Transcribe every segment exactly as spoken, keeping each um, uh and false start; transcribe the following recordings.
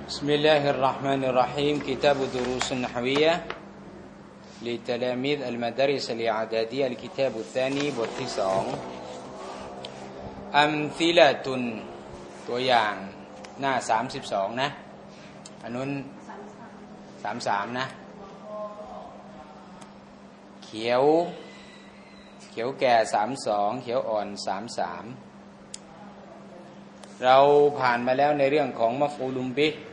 بسم الله الرحمن الرحيم كتاب دروس نحوية لتلاميذ المدارس الإعدادية الكتاب الثاني บทที่สองอัมซิละตุนตัวอย่างหน้าสามสิบสองนะอันนู้นสามสิบสามนะเขียวเขียวแก่สามสิบสองเขียวอ่อนสามสิบสามเราผ่านมาแล้วในเรื่องของมัฟอูลุมบิฮ์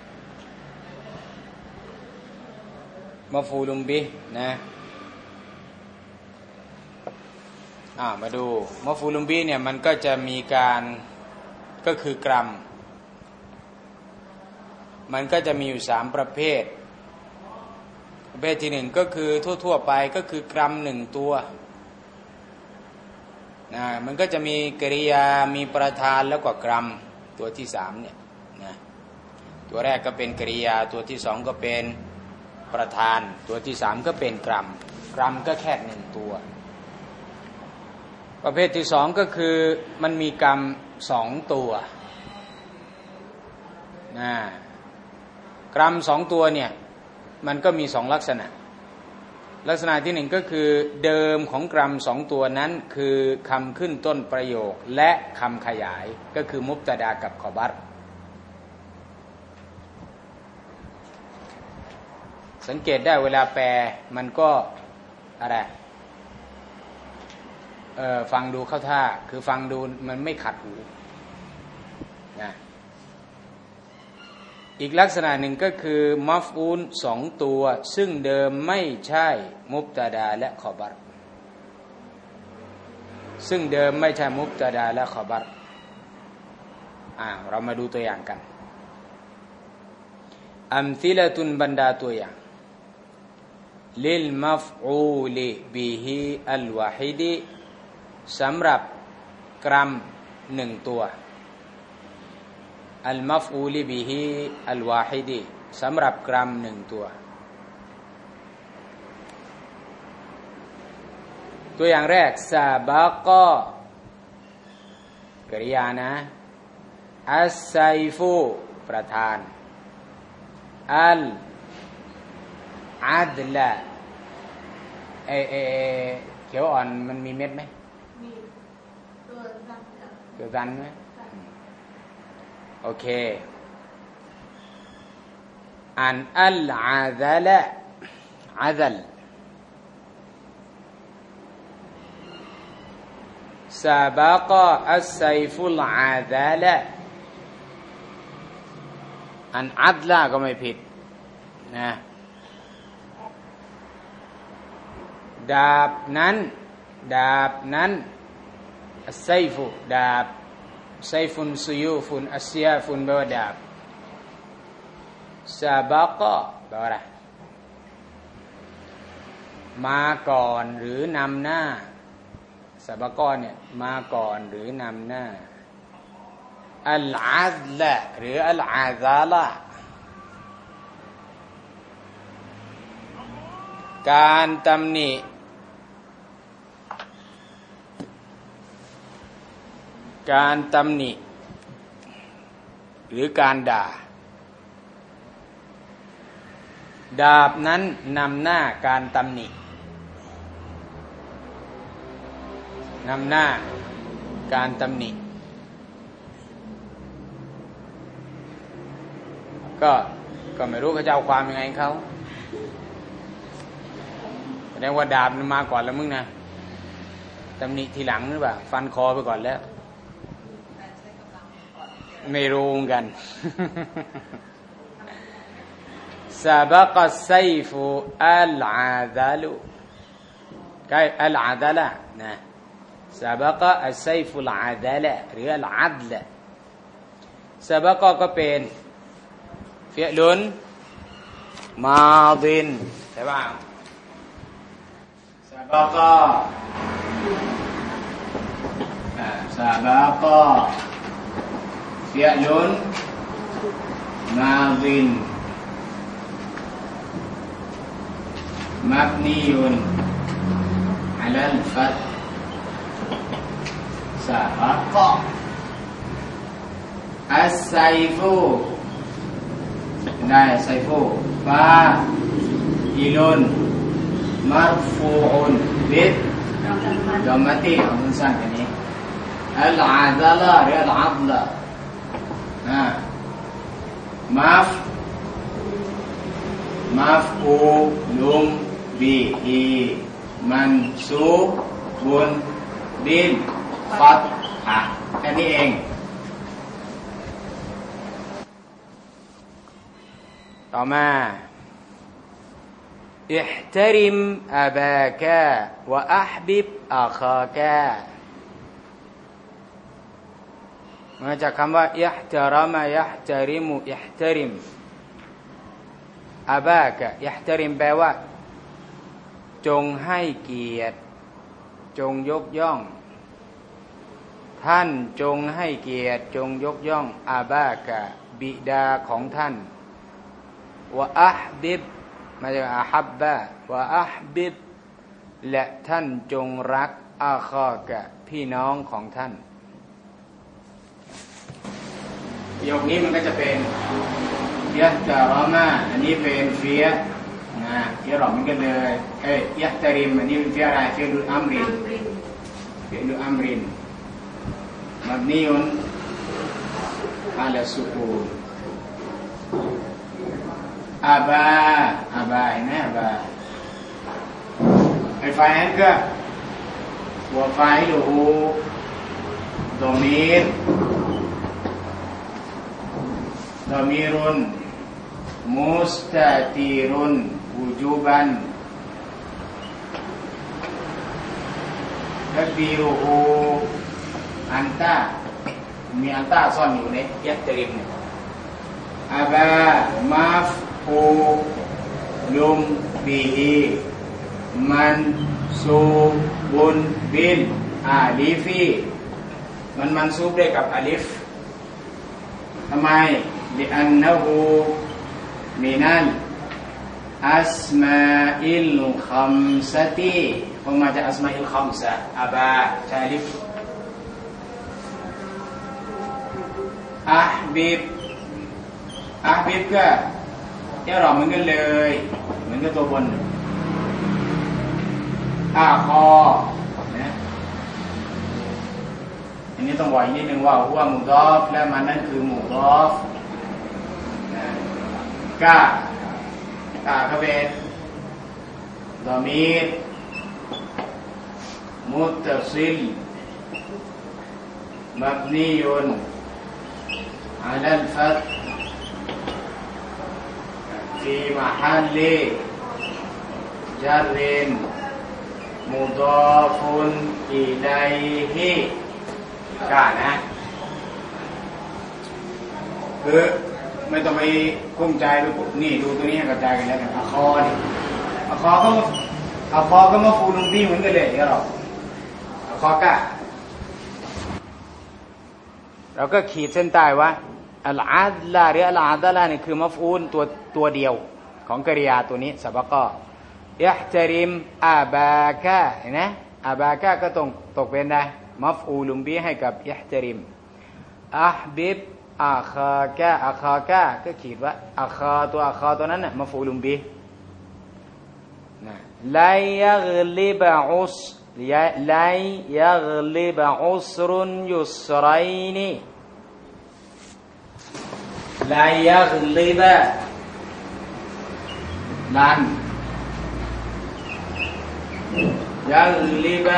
มัฟอูลุมบิฮ์นะอ่ามาดูมัฟอูลุมบิฮ์เนี่ยมันก็จะมีการก็คือกรัมมันก็จะมีอยู่สามประเภทประเภทที่หนึ่งก็คือทั่วๆไปก็คือกรัมหนึ่งตัวนะมันก็จะมีกริยามีประธานแล้วก็กรัมตัวที่สามเนี่ยนะตัวแรกก็เป็นกริยาตัวที่สองก็เป็นประธานตัวที่สามก็เป็นกรัมกรัมก็แค่หนึ่งตัวประเภทที่สองก็คือมันมีกรัมสองตัวนะกรัมสองตัวเนี่ยมันก็มีสองลักษณะลักษณะที่หนึ่งก็คือเดิมของกรัมสองตัวนั้นคือคำขึ้นต้นประโยคและคำขยายก็คือมุบตะดากับขอบัรสังเกตได้เวลาแปลมันก็อะไรเออฟังดูเข้าท่าคือฟังดูมันไม่ขัดหูนะอีกลักษณะหนึ่งก็คือมัฟอูลสองตัวซึ่งเดิมไม่ใช่มุบตะดาและขอบัรซึ่งเดิมไม่ใช่มุบตะดาและขอบัรอ่าเรามาดูตัวอย่างกันอัมซิละตุนบรรดาตัวอย่างลิลมัฟอูลิบิฮิอัลวาฮิดีสำหรับกรัมหนึ่งตัวอัลมัฟอูลิบิฮิอัลวาฮิดีสำหรับกรัมหนึ่งตัวตัวอย่างแรกซาบะกะกริยานะอัสไซฟูประธานอัลอัดละเอเอเขียวอ่อนมันมีเม็ดไหมมีตัวดันตัวดันไหมโอเคอันอัลอาซัละอาซัลซาบะกะอัสไซฟุลอาซัละอันอัดละก็ไม่ผิดนะดาบนั้นดาบนั้นอัสไซฟุดาบไซฟุนซุยูฟุนอัสยาฟุนแปลว่าดาบซาบะกะแปลว่าอะไรมาก่อนหรือนำหน้าซาบะกะเนี่ยมาก่อนหรือนำหน้าอัลอาซละหรืออัลอาซาละการตำหนิการตำหนิหรือการด่าดาบนั้นนำหน้าการตำหนินำหน้าการตำหนิก็ก็ไม่รู้เขาจะเอาความยังไงเขาแสดงว่าดาบมันมาก่อนแล้วมึงนะตำหนิทีหลังหรือเปล่าฟันคอไปก่อนแล้วไม่รู้กันซาบะกะไซฟุอัลอาซัลุใกล้อัลอาซัละนะซาบะกะอัสไซฟุลอาซัละหรืออัลอัดละซาบะกะก็เป็นฟิอลุนมาดินใช่ป่ะซาบะกะอ่าซาบะกะفعل ماض مبني على الفتح سبق السيف ได้ไซฟูฟาอิลุนมัรฟูอุนบิดดอมมาตีของสั้นๆกันนี้อัลอาดะลาหรืออัลอัดละอ่ามัฟมัฟอูลุมบิฮิมันซูบุนบินฟัตฮะแค่นี้เองต่อมา احترم أباك وأحبب أخاك มาจากคำว่า احترم يحترم احترم أباك يحترم แปลว่าจงให้เกียรติจงยกย่องท่านจงให้เกียรติจงยกย่องอาบากะบิดาของท่านวะอัฮบิบมาจากอาฮับบะวะอัฮบิบและท่านจงรักอาคอกะพี่น้องของท่านประโยคนี้มันก็จะเป็นยะตะรอมาอันนี้เป็นเฟียนะที่เราเหมือนกันเลยเอ้ยยะตะริมอันนี้เป็นเฟียอะไรเฟียดุลอัมรินเฟียดุลอัมรินمبني على السكون أبا أبا هنا أبا الفاعل كا وفاعله ضمير ضمير مستتر وجوبا تقديرهอันตามีอันตาซ่อนอยู่ในยัตตริมเนี่ยอาบามาฟอูลุมบีฮีมันซูบุนบินอาลิฟีมันมันซูบได้กับอาลิฟทำไมลิอันนะฮูมินัลอัสมาอิลคัมซะตีเพราะมาจากอัสมาอิลคัมซะอาบาใช้อาลิฟอัฮบิบอัฮบิบก็เที่ยวเราเหมือนกันเลยเหมือนกับตัวบนอาคอนะอันนี้ต้องบอกอีกนิดนึงว่าหัวมุดอฟและมันนั่นคือมุดอฟนะกากาก็เป็นดอมีรมุตตัซิลมับนียุนعلى الفتح في محل جر مضاف إليه กานะคือไม่ต้องไปกุ้มใจดูนี่ดูตัวนี้ให้กระจายกันแล้วกันอาคอนี่อาคอก็อาคอก็มาฟูลุงบี้เหมือนกันเลยเนี่ยหรออาคอกะเราก็ขีดเส้นใต้ว่าอัลอาดลาหรืออัลอาดลาเนี่ยคือมัฟอูลตัวตัวเดียวของกริยาตัวนี้ซะบะกะอิห์ตะริมอาบากะเห็นไหมอาบากะก็ต้องตกเป็นได้มัฟอูลุมบีให้กับอิห์ตะริมอัฮบิบอาคากะอาคากะก็ขีดว่าอาคาตัวอาคาตัวนั้นน่ะมัฟอูลุมบีนะลายักลิบะอุสลายักลิบะอุสรุนยุสรัยนีลายักลิบะลันยักลิบะ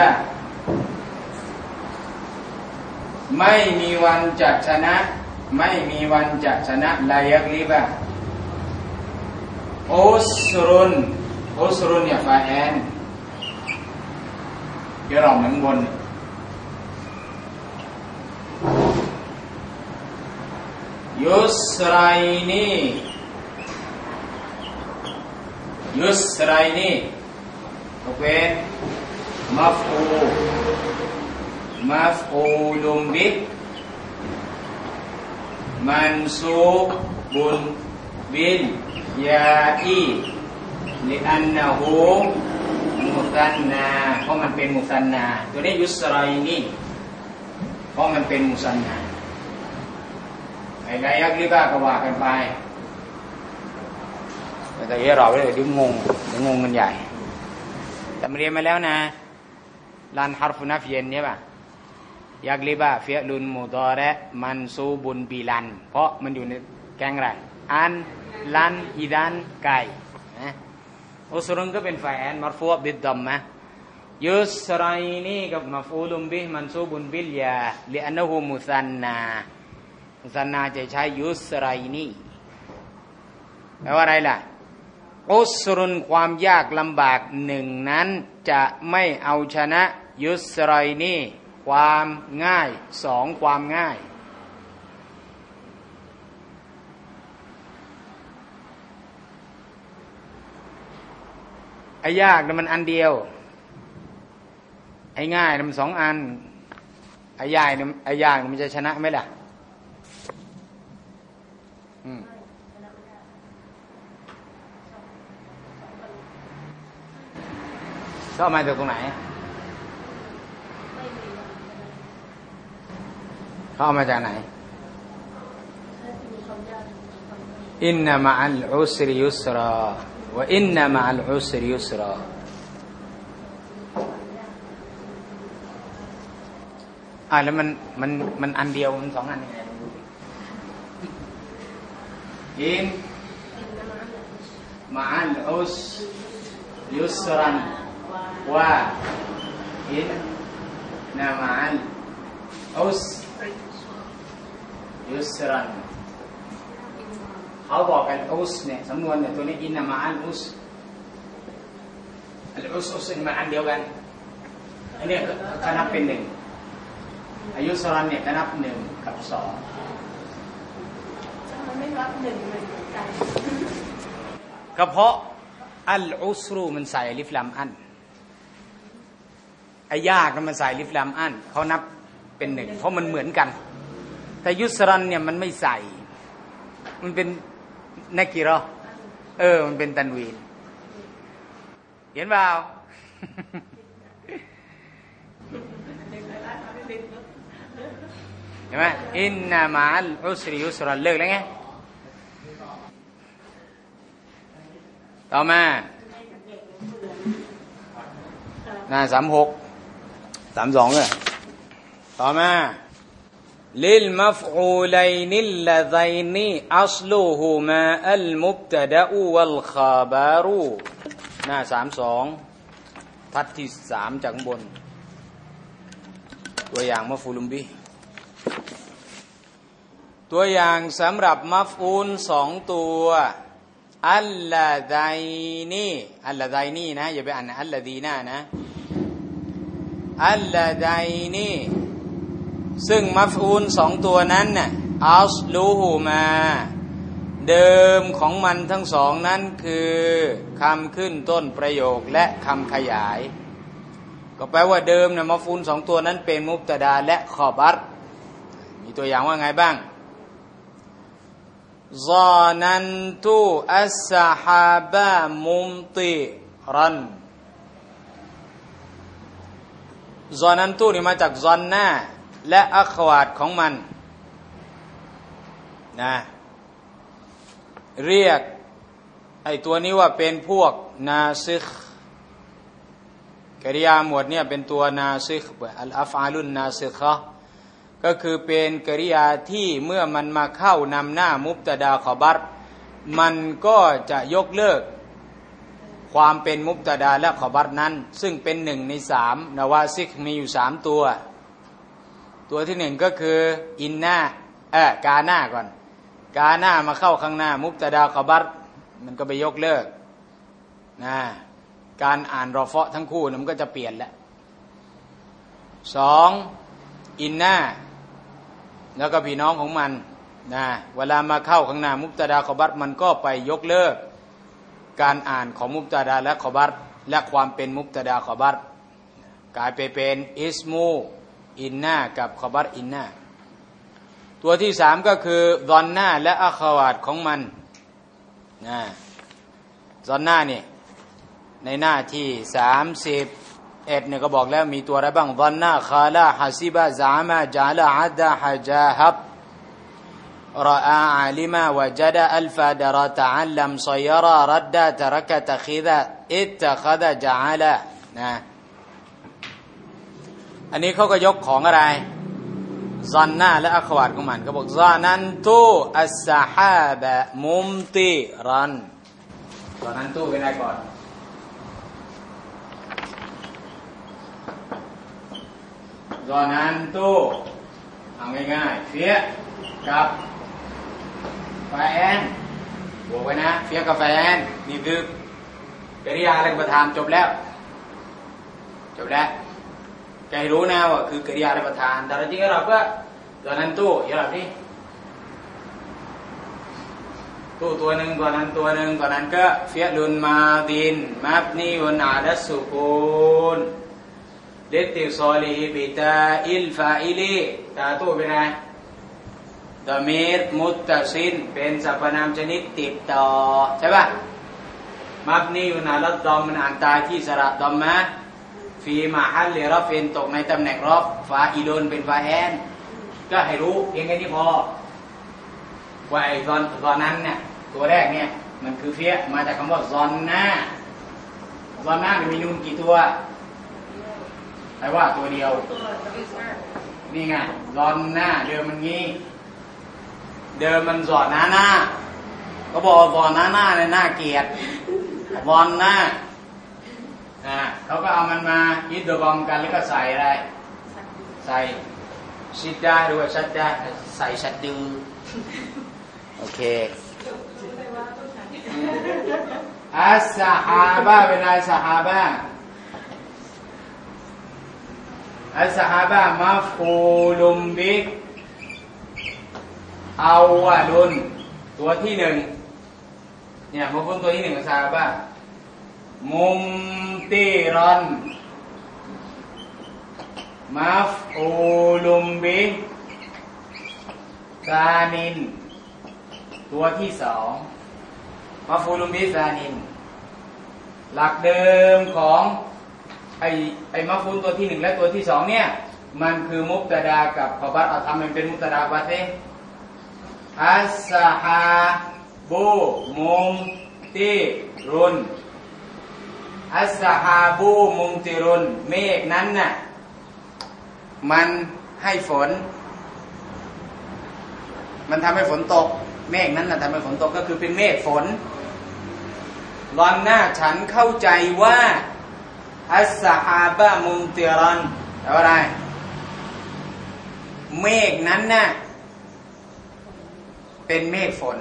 ไม่มีวันจะชนะไม่มีวันจะชนะลายักลิบะอุสรุนอุสรุนเนี่ยฟาแอนเดี๋ยวเราเหมือนบนยุสไรนียุสไรนีโอเคมัฟอูมัฟอูลุมบิมันซูบุนบินยาอีลิอันนะฮูมุสันนาเพราะมันเป็นมุสันนาตัวนี้ยุสไรนีเพราะมันเป็นมุสันนาไอ้ลายักลิบะก็ว่ากันไปแต่เดี๋ยวรอไว้เลยเดี๋ยวงงเดี๋ยวงงกันใหญ่แต่เรียนมาแล้วนะลานฮาร์ฟุนัฟเย็นใช่ป่ะยักลิบะเฟียลุนมุตอระมันซูบุนบิลันเพราะมันอยู่ในแกงอะไรอันลันอิดันไก่นะอุสรุนก็เป็นฝ่ายแอนมัรฟูบิดดัมมะยุสไรนี่กับมัฟอูลุมบิมันซูบุนบิลยาลิอันนูมุซันนามุซันนาจะใช้ยุสไรนี่แปลว่าอะไรล่ะอุสรุนความยากลำบากหนึ่งนั้นจะไม่เอาชนะยุสไรนี่ความง่ายสองความง่ายไอ้ยากนั้นมันอันเดียวไอ้ง่ายมันสองอันไอ้ยากเนี่ยไอ้ยากมันจะชนะไหมล่ะอืมก็มาจากตรงไหนเข้ามาจากไหนอินนามะอัลอุสริยุสราวะอินนามะอัลอุสริยุสราอ่าแล้วมันมันมันอันเดียวมันสองอันยังไงอินมะอัลอุสยุสรันวะอินนามะอัลอุสยุสรันเขาบอกอัลอุสเนี่ยสำนวนเนี่ยตัวนี้อินนามะอัลอุสอัลอุสอุสมันอันเดียวกันอันนี้ก็นับเป็นหนึ่งอายุสรันเนี่ยก็นับหนึ่งกับสองมันไม่นับหนึ่งเหมือนกันก็เพราะอัลอุสรูมันใส่ลิฟลามอันไอ้ยากมันใส่ลิฟลามอันเขานับเป็นหนึ่งเพราะมันเหมือนกันแต่ยุสรันเนี่ยมันไม่ใส่มันเป็นนักกีฬาเออมันเป็นตันวีนเห็นเปล่าเห็นไหมอินนามะอัลอุสริยุสรันเลิกแล้วไงต่อมาหน้าสามหกสามสองเลยต่อมาลิลมัฟอูลัยนิลลซัยนีอัศลูฮุมาอัลมุบตะดะอูวัลคาบารูหน้าสามสองทัดที่สามจากบนตัวอย่างมัฟอูลุมบิตัวอย่างสำหรับมัฟอูลสองตัวอัลลาไดนีอัลลาไดนีนะอย่าไปอ่านอัลลาดีน่านะอัลลาไดนีซึ่งมัฟอูลสองตัวนั้นน่ะอัศลูฮูมาเดิมของมันทั้งสองนั้นคือคำขึ้นต้นประโยคและคำขยายก็แปลว่าเดิมเนี่ยมัฟอูลสองตัวนั้นเป็นมุบตะดาและขอบัรมีตัวอย่างว่าไงบ้างซานันตุอัสซะฮาบะมุมติรันซานันตุนี่มาจากซอนนาและอัควาตของมันนะเรียกไอ้ตัวนี้ว่าเป็นพวกนาซิกกริยาหมวดเนี่ยเป็นตัวนาซิกอัลอัฟอาลุนนาซิกะก็คือเป็นกริยาที่เมื่อมันมาเข้านำหน้ามุบตะดาขอบัรมันก็จะยกเลิกความเป็นมุบตะดาและขอบัรนั้นซึ่งเป็นหนึ่งในสามนาวาซิกมีอยู่สามตัวตัวที่หนึ่งก็คืออินนาเออกาหน้าก่อนกาหน้ามาเข้าข้างหน้ามุบตะดาขอบัรมันก็ไปยกเลิกนะการอ่านรอฟะทั้งคู่มันก็จะเปลี่ยนแล้วสองอินนาแล้วก็พี่น้องของมันนะเวลามาเข้าข้างหน้ามุบตะดาขอบัรมันก็ไปยกเลิกการอ่านของมุบตะดาและขอบัรและความเป็นมุบตะดาขอบัรกลายไปเป็นอิสมูอินนากับขอบัรอินนาตัวที่สามก็คือซอนนาและอัควาตของมันนะซอนนาเนี่ยในหน้าที่สามสิบเอ็ดเนี่ยก็บอกแล้วมีตัวอะไรบ้างซอนนาคาลาฮาซิบะซามาจาลาฮัดดะฮะจาฮับรออาอาลิมาวะจัดอัลฟาดารตะอัลลัมซอยรารัดดาตะรักะตะคิดะอิตตะคดะจะอาละนะอันนี้เขาก็ยกของอะไรซอนนาและอัควาตของมันเขาบอกซานันตุอัสซะฮาบะมุมติรันซานันตุเป็นอะไรก่อนซานันตุเอาง่ายๆเฟียกับแฟนบวกไว้นะเฟียกับแฟนนี่คือกริยาอะไรประธานจบแล้วจบแล้วแกรู้นะว่าคือกริยาประธานแต่จริงๆเราก็ตอนนั้นตู้อย่าหลับดิตู้ตัวหนึ่งตอนนั้นตัวหนึ่งตอนนั้นก็เฟียลุนมาดินมับนีอุนอาดัสสุกูนเดติซอลีบิตาอิลฟาอิลีตาตู้เป็นไงดามีรมุตตะซินเป็นสรรพนามชนิดติดต่อใช่ป่ะมับนีอุนอาดัสดอมมันอ่านตายที่สระดอมมะฟีมาฮัลเลรอฟเนตกในตำแหน่งรอบฟาอิโดนเป็นฟาแอนก็ให้รู้เพียงแค่นี้พอว่าไอ้ตอนตอนนั้นเนี่ยตัวแรกเนี่ยมันคือเฟียมาจากคำว่าซอนหน้าซอนหน้ามันมีนูนกี่ตัวแปลว่าตัวเดียวนี่ไงซอนหน้าเดิมมันงี้เดิมมันซอนหน้าหน้าก็บอกซอนหน้าหน้าเนี่ยน่าเกลียดซอนหน้าอ่าเขาก็เอามันมายึดโดยรวมกันแล้วก็ใส่อะไรใส่ชิดได้ด้วยชัดได้ใส่ชัดดูโอเคอัสซะฮาบะเป็นอะไรซะฮาบะอัสซะฮาบะมัฟอูลุมบิอาวะลุนตัวที่หนึ่งเนี่ยมัฟอูลตัวที่หนึ่งของซะฮาบะมุมติรันมัฟอูลุมบิซานินตัวที่สองมัฟอูลุมบิซานินหลักเดิมของไอไอมัฟอูลตัวที่หนึ่งและตัวที่สองเนี่ยมันคือมุบตะดากับขอบัตเอาทำมันเป็นมุบตะดาบัตเตอัสซะฮาบูมุมติรุนอัสซะฮาบูมุมติรุนเมฆนั้นน่ะมันให้ฝนมันทำให้ฝนตกเมฆนั้นน่ะทำให้ฝนตกก็คือเป็นเมฆฝนรอนหน้าฉันเข้าใจว่าอัสซะฮาบะมุมติรันแปลว่าอะไรเมฆนั้นน่ะเป็นเมฆฝน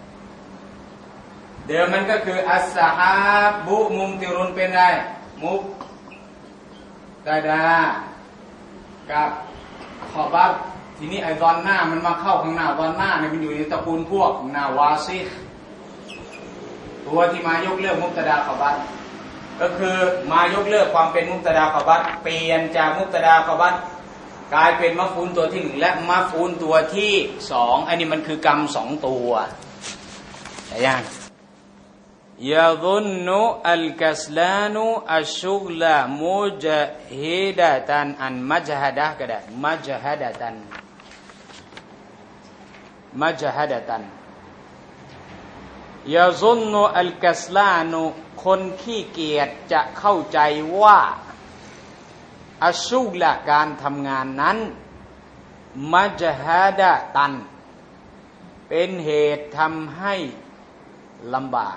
เดิมมันก็คืออัสซะฮาบุมุมติรุนเป็นไรมุบตะดากับขอบัตทีนี้ไอตอนหน้ามันมาเข้าข้างหน้าตอนหน้าเนี่ยมันอยู่ในตระกูลพวกนาวาซิตัวที่มายกเลิกมุบตะดาขอบัตก็คือมายกเลิกความเป็นมุบตะดาขอบัตเปลี่ยนจากมุบตะดาขอบัตกลายเป็นมัฟอูลตัวที่หนึ่งและมัฟอูลตัวที่สองอันนี้มันคือกรรมสองตัวแต่ยังยะซุนนุอัลกัสลานุอัชชุกลามุจฮิดะตันอันมัจฮะดะก็ได้มัจฮะดะตันมัจฮะดะตันยะซุนนุอัลกัสลานุคนขี้เกียจจะเข้าใจว่าอัชชุกละการทำงานนั้นมัจฮะดะตันเป็นเหตุทำให้ลำบาก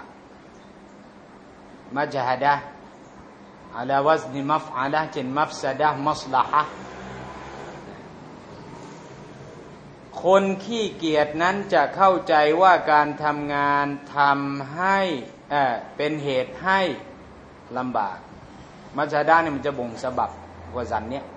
มัจฮะดะอะลาวัซนิมัฟอะละเช่นมัฟซะดะมัศละฮะคนขี้เกียจนั้นจะเข้าใจว่าการทำงานทำให้เอ่อเป็นเหตุให้ลำบากมัจฮะดะเนี่ยมันจะบ่งสะบับวะซันเนี่ย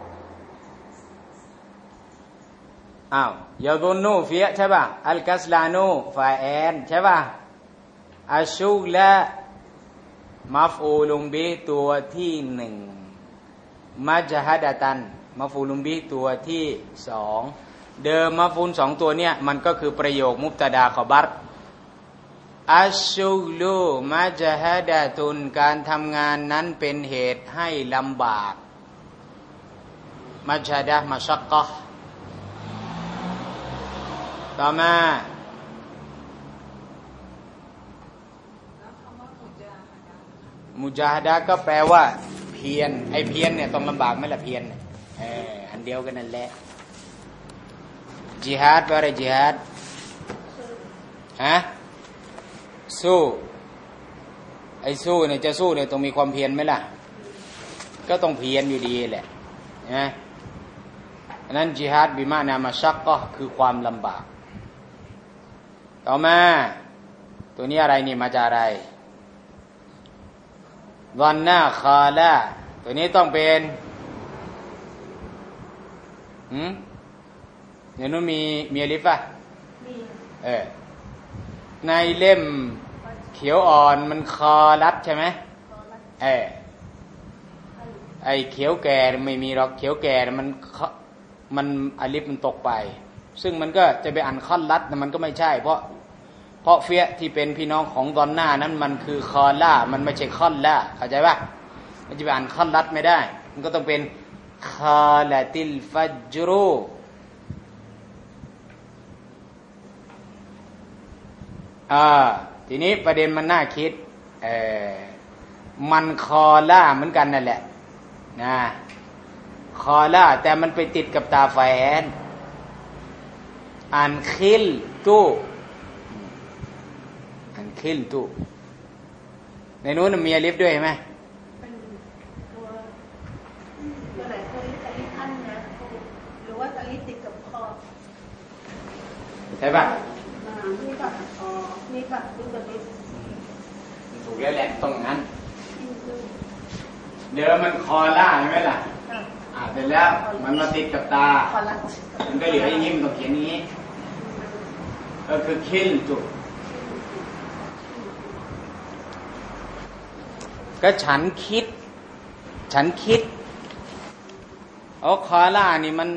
อ้าวยะซุนนูเฟียใช่ป่ะอัลกัสลานูฟาแอนใช่ป่ะอัชชุกละมัฟอูลุมบิตัวที่หนึ่งมัจฮะดะตันมัฟอูลุมบิตัวที่สองเดิมมัฟอูลสองตัวเนี่ยมันก็คือประโยคมุบตะดาขอบัตอัชชุกลูมัจฮะดะตุนการทำงานนั้นเป็นเหตุให้ลำบากมัจฮะดะมัชักกะฮ์ต่อมามุจาฮดะก็แปลว่าเพียรไอ้เพียรเนี่ยต้องลำบากไหมล่ะเพียรเอออันเดียวกันนั่นแหละจิฮาดแปลว่าอะไรจิฮาดฮะสู้ไอ้สู้เนี่ยจะสู้เนี่ยต้องมีความเพียรไหมล่ะก็ต้องเพียรอยู่ดีแหละนะอันนั้นจิฮาดบิมานามาชักก็คือความลำบากต่อมาตัวนี้อะไรนี่มาจากอะไรวันหน้าคาลาตัวนี้ต้องเป็นหืมเดี๋ยวนู้นมีมีอลิฟป่ะมีเออในเล่มเขียวอ่อนมันคอรัดใช่ไหมเออไอเขียวแก่ไม่มีหรอกเขียวแก่มันมันอลิฟมันตกไปซึ่งมันก็จะไปอ่านคอนรัดแต่มันก็ไม่ใช่เพราะเพราะเฟียที่เป็นพี่น้องของดอนหน้านั้นมันคือคอล่ามันไม่ใช่คอนล่าเข้าใจป่ะมันจะไปอ่านคอนรัดไม่ได้มันก็ต้องเป็นคาลาติลฟัจรูอ่าทีนี้ประเด็นมันน่าคิดเออมันคอล่าเหมือนกันนั่นแหละนะคอล่าแต่มันไปติดกับตาแฟนอ่านคิลตูอ่านคิลตูในนู้นมีอลิฟด้วยใช่ไหมเป็นตัวตัวไหนตัวลิฟอลิฟอันนะหรือว่าอลิฟติดกับคอใช่ป่ะนี่กับคอนี่กับดูกับลิฟถูกแล้วแหละต้องอย่างนั้นเดี๋ยวมันคอล่าใช่ไหมล่ะอ่าเสร็จแล้วมันมาติดกับตามันก็เหลืออย่างนี้มันต้องเขียนอย่างนี้ก็คือคิลจุก็ฉันคิดฉันคิดเอาคอล่านี่มัน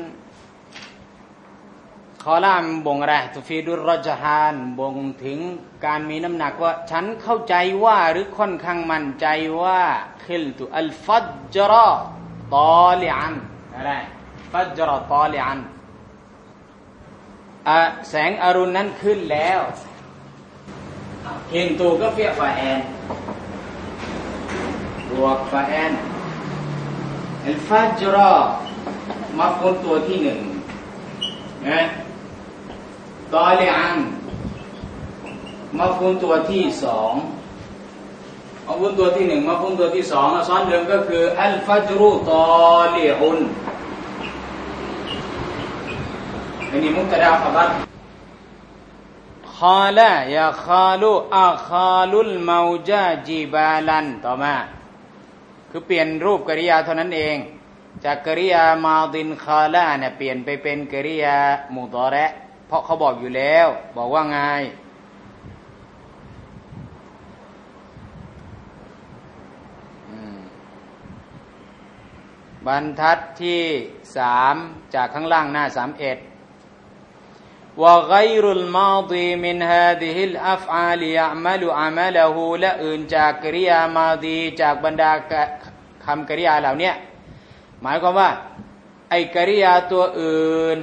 คอล่ามันบ่งอะไรตุฟีดุรรจฮานบ่งถึงการมีน้ำหนักว่าฉันเข้าใจว่าหรือค่อนข้างมั่นใจว่าคิลตุอัลฟัจรอตอลิอันอะไรฟัจรอตอลิอันอ่ะแสงอรุณนั้นขึ้นแล้วเห็นตัวก็เฟียฟาแอนบวกฟาแอนอัลฟัจรอมาฟูนตัวที่หนึ่งนะตอลิอันมาฟูนตัวที่สองมาฟูนตัวที่หนึ่งมาฟูนตัวที่สองซ้อนเดิมก็คืออัลฟัจรุตอลิอุนอันนี้มุตตะขบัรคาลายาคาลุอาคาลุลมาจาจิบาลันต่อมาคือเปลี่ยนรูปกริยาเท่านั้นเองจากกริยามาดินคาลาเนี่ยเปลี่ยนไปเป็นกริยามุฎอเราะห์เพราะเขาบอกอยู่แล้วบอกว่าไงบรรทัดที่สามจากข้างล่างหน้าสามเอ็ดวะฆอยรุลมาฎีมินฮาซิฮิลอัฟอาลยะอ์มะลุอะมะละฮูและอื่นจากกริยามาฎีจากบรรดาคำกริยาเหล่านี้หมายความว่าไอ้กริยาตัวอื่น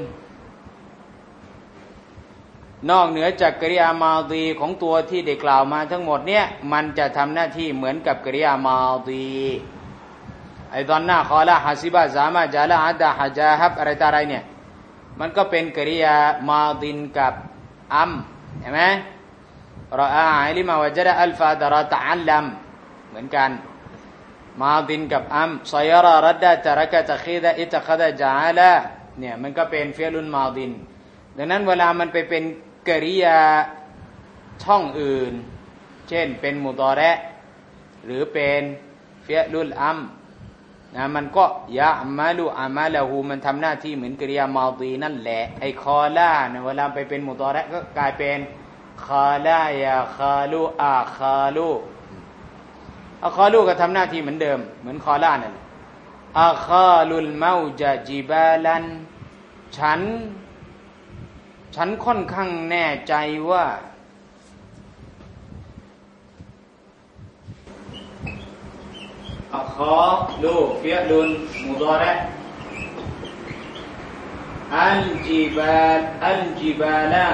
นอกเหนือจากกริยามาฎีของตัวที่ได้กล่าวมาทั้งหมดเนี่ยมันจะทำหน้าที่เหมือนกับกริยามาฎีไอ้ตอนหน้าคอละฮาซิบะซามาจาละอัดดะฮะจาฮับอะไรต่ออะไรเนี่ยมันก็เป็นกริยามาดินกับอัมเห็นไหมรออาอิลิมาวะจดะอัลฟาดะรอตะอัลลัมเหมือนกันมาดินกับอัมซอยรารัดดะตะระกะตะคีดะอิตะคดะจาอะละเนี่ยมันก็เป็นฟิอลุนมาดินดังนั้นเวลามันไปเป็นกริยาช่องอื่นเช่นเป็นมุฎอเราะห์หรือเป็นฟิอลุลอัมนะมันก็ยะมาลุอะมาละฮูมันทำหน้าที่เหมือนกริยามาฎีนั่นแหละไอ้คอล่าเนี่ยเวลาไปเป็นมุฎอเราะห์ก็กลายเป็นคาลายาคาลุอาคาลุอาคาลุก็ทำหน้าที่เหมือนเดิมเหมือนคอล่านั่นอาคาลุลเมาจาจิบาลันฉันฉันค่อนข้างแน่ใจว่าอัคอลูฟิอลุนมุฎอเราะห์อัลจิบาลอัลจิบาลา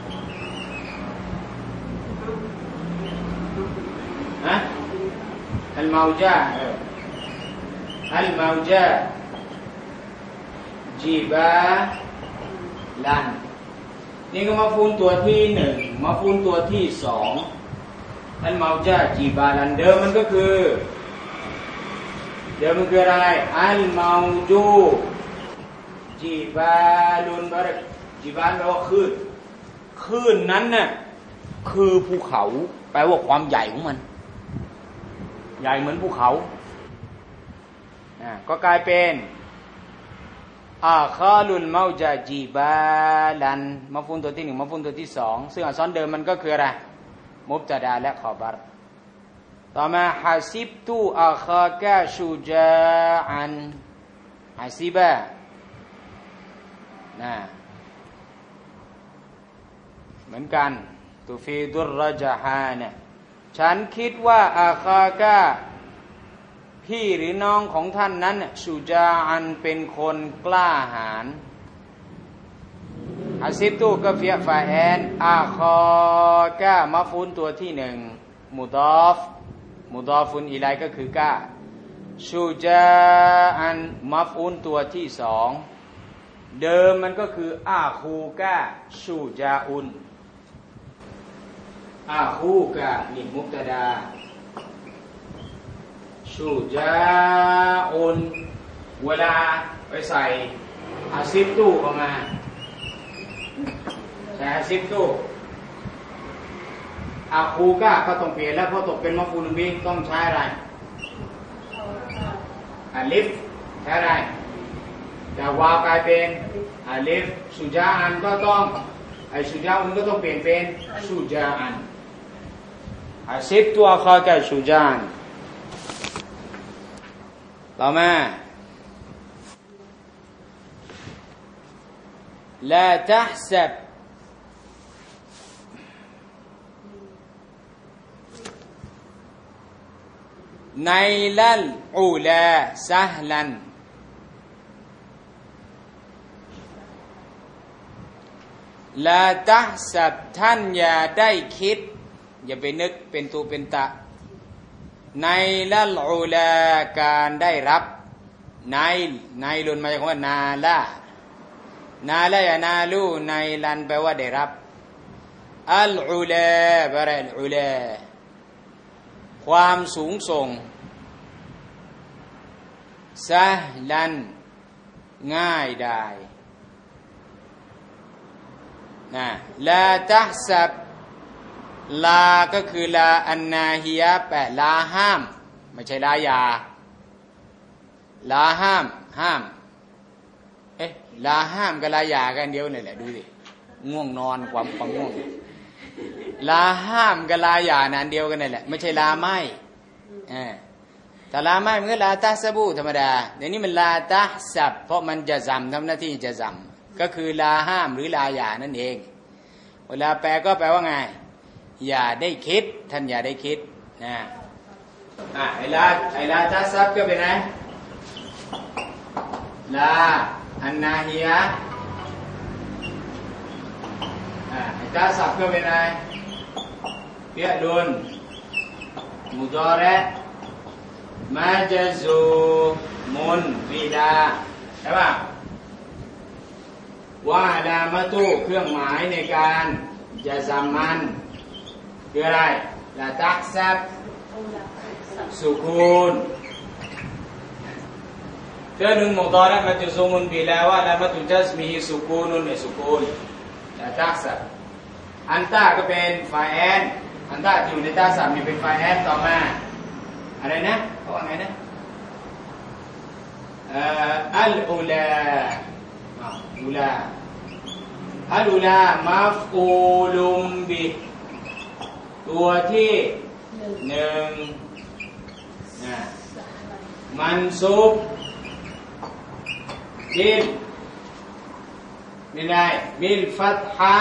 ฮะอัลมาจาอัลมาจาจิบาลันนี่ก็มาฟูนตัวที่หนึ่งมาฟูนตัวที่สองอัลมาจาจิบาลันเดิมมันก็คือเดิมมันคืออะไรอัลมาจูจิบาลุนบาร์จิบาลแปลว่าคลื่นคลื่นนั้นน่ะคือภูเขาแปลว่าความใหญ่ของมันใหญ่เหมือนภูเขาอ่าก็กลายเป็นอาคาลุลเมาจาจิบาลันมาฟูนตัวที่หนึ่งมาฟูนตัวที่สองซึ่งอักษรเดิมมันก็คืออะไรมุบตะดาและขอบาร์ต่อมาฮาซิบตูอาคากะชูจาอันฮาซิบะนะเหมือนกันตุฟีดุรรจฮานะฉันคิดว่าอาคากะพี่หรือน้องของท่านนั้นชูจาอันเป็นคนกล้าหาญอาซิบตูก็เฟียฟาแอนอาคอกะมาฟูนตัวที่หนึ่งมุดอฟมุดอฟุนอิไลก็คือกะชูจาอันมาฟูนตัวที่สองเดิมมันก็คืออาคูกะชูจาอุนอาคูกะนี่มุบตะดาชูจาอุนเวลาไปใส่อาซิบตูออกมาใส่อาซิบตูอาคูกะก็ต้องเปลี่ยนแล้วเพราะตกเป็นมะฟูลบิต้องใช้อะไรอาลิฟใช้อะไรแต่วาวกลายเป็นอาลิฟสุจาอันก็ต้องไอสุจาอันก็ต้องเปลี่ยนเป็นสุจาอันอาซิบตัวข้อแก่สุจาอันต่อมาลาตัห์ซับในลัลอูลาซะฮลันลาตัห์ซับท่านอย่าได้คิดอย่าไปนึกเป็นตูเป็นตะในลัลอูลาการได้รับในในลุนมาจากคำว่านาละนาละยานาลูในลันแปลว่าได้รับอัลอูลาแปลว่าอัลอูลาความสูงส่งซะฮลันง่ายได้นะลาตัห์ซับลาก็คือลาอันนาฮิยะแปะลาห้ามไม่ใช่ลายาลาห้ามห้ามเอ๊ะลาห้ามกับลายากันเดียวนี่แหละดูสิง่วงนอนความความง่วงลาห้ามกับลายานั่นเดียวกันนี่แหละไม่ใช่ลาไม่เออแต่ลาไม่มันก็ลาตัสบูธรรมดาเดี๋ยวนี้มันลาตัซับเพราะมันจะซัมทำหน้าที่จะซัมก็คือลาห้ามหรือลายานั่นเองเวลาแปลก็แปลว่าไงอย่าได้คิดท่านอย่าได้คิดนะอ่ะไอลาไอลาตัสซับก็เป็นไงลาอันนาฮิยะอ่ะไอตัสซับก็เป็นไงเปียดุนมุดอระมาจซูมุนบิดาใช่ป่ะว่าดามะตุเครื่องหมายในการจะซัมมันคืออะไรลาตักซับสุกูนเพื่อหนึ่งมุดอระมาจซูมุนบิดาว่าดามะตุจัสมีสุกูนุนในสุกูนลาตักซับอันตาก็เป็นฟาแอนอันตาที่อยู่ในตาซับนี่เป็นฟาแอนต่อมาอะไรนะเขาว่าไงนะอัลอูลาอูลาอัลอูลามัฟอูลุมบิตัวที่หนึ่งนะมันซุบบิลบิลอะไรบิลฟัตฮะ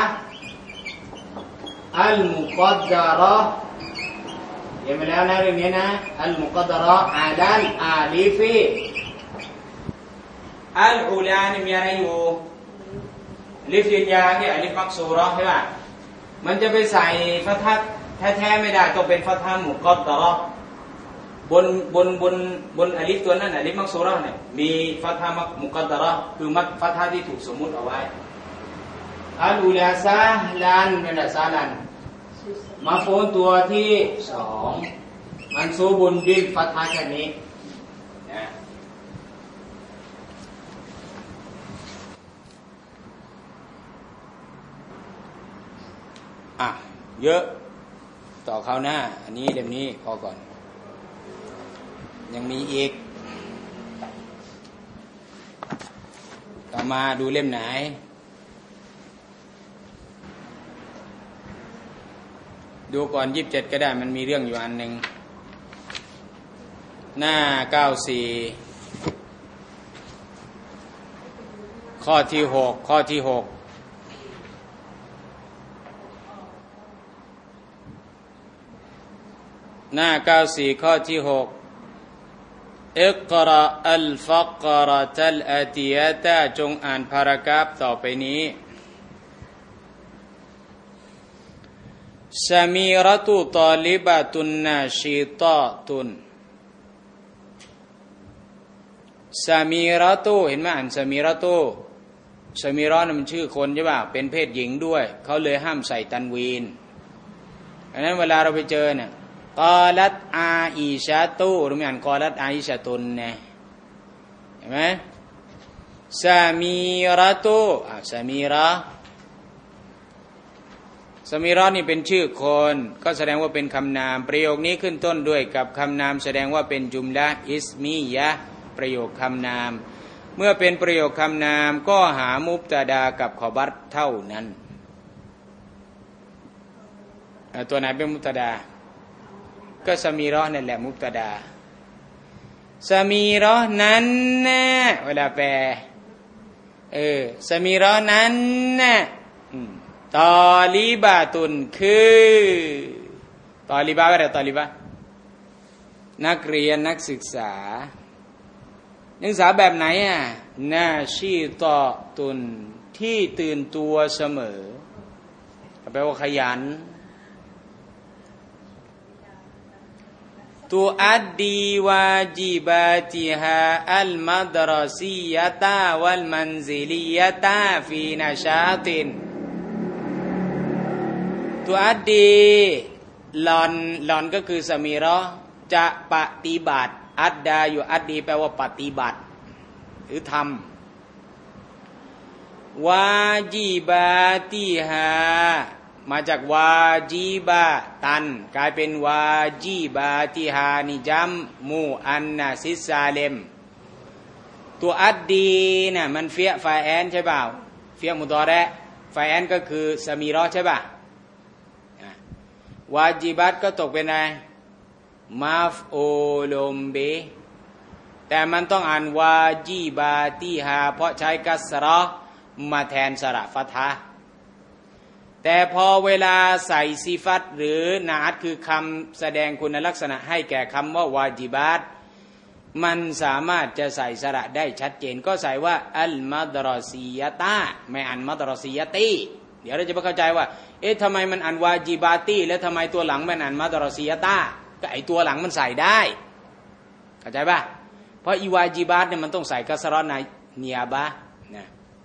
อัลมุกัดดาระเห็นมาแล้วนะเรื่องนี้นะอัลมุกัดดาระอาลัลอาลิฟีอัลอูลานี่มีอะไรอยู่ลิฟยืนยาวเนี่ยลิฟมักซูเราะห์ใช่ป่ะมันจะไปใส่ฟัตฮะแท้ๆไม่ได้ต้องเป็นฟัตฮะมุกัดดะเราะห์บนบนบนบนอลิฟตัวนั้นอลิฟมักซูเราะห์เนี่ยมีฟัตฮะมุกัดดะเราะห์คือมักฟัตฮะที่ถูกสมมุติเอาไว้อัลอูลาซาลันเป็นซาลันมาโฟนตัวที่สองมันซูบุนบิลฟัตฮะแค่นี้นะอ่ะเยอะต่อคราวหน้าอันนี้เล่มนี้พอก่อนยังมีอีกต่อมาดูเล่มไหนดูก่อนยี่สิบเจ็ดก็ได้มันมีเรื่องอยู่อันหนึ่งหน้าเก้าสี่ข้อที่หกข้อที่หกหน้าเก้าสี่ข้อที่หกอิกราอัลฟักรตัลอาติยะตะจงอ่านพารากราฟต่อไปนี้สมีรตุตอลิบะตุนนาชีตาตุนสมีรตุเห็นไหมอ่านสมีรตุสมีรอนี่มันชื่อคนใช่ป่ะเป็นเพศหญิงด้วยเขาเลยห้ามใส่ตันวีนดังนั้นเวลาเราไปเจอเนี่ยกอลัตอาอิชาตุหรือไม่อ่านกอลัตอาอิชาตุนเนี่ยเห็นไหมสมีรตุอ่ะสมีระสมีรอนี่เป็นชื่อคนก็แสดงว่าเป็นคำนามประโยคนี้ขึ้นต้นด้วยกับคำนามแสดงว่าเป็นจุมละอิสมียะประโยคคำนามเมื่อเป็นประโยคคำนามก็หามุบตะดากับขอบัตเท่านั้นตัวไหนเป็นมุบตะดาก็สมีรอนั่นแหละมุบตะดาสมีรอนั้นนะเวลาแปลเออสมีรอนั้นนะตอลิบะตุนคือตอลิบะอะไรตอลิบะนักเรียนนักศึกษานักศึกษาแบบไหนอ่ะนาชีตอตุนที่ตื่นตัวเสมอแปลว่าขยันตุอัดดีวาจิบาติฮาอัลมัดรซียะตาวัลมันซิลียะตาฟีนาชาตินตัวอัดดีหลอนหลอนก็คือสมีเราะห์จะปฏิบัติอัดดาอยู่อัดดีแปลว่าปฏิบัติหรือทำวาจิบาติฮามาจากวาจิบะตันกลายเป็นวาจิบาติฮานิจัมมูอันนาซิซาเลมตัวอัดดีน่ะมันเฟียฟาแอนใช่เปล่าเฟียมุตอแระฟาแอนก็คือสมีเราะห์ใช่ป่ะวาจิบัตก็ตกเป็นอะไรมาฟโอลมเบแต่มันต้องอ่านวาจิบาติฮาเพราะใช้กัสเราะห์มาแทนสระฟัตฮะแต่พอเวลาใส่ซิฟัตหรือนาอัตคือคำแสดงคุณลักษณะให้แก่คำว่าวาจิบัตมันสามารถจะใส่สระได้ชัดเจนก็ใส่ว่าอัลมัดรอซียะตาไม่อ่านมัดรอซียะตีเดี๋ยวเราจะไปเข้าใจว่าเอ๊ะทำไมมันอ่านวาจิบาตีแล้วทำไมตัวหลังมันอ่านมัดรอซียะตาก็ไอตัวหลังมันใส่ได้เข้าใจป่ะเพราะอีวาจิบาตเนี่ยมันต้องใส่กัสเราะห์ในเนียบะนะ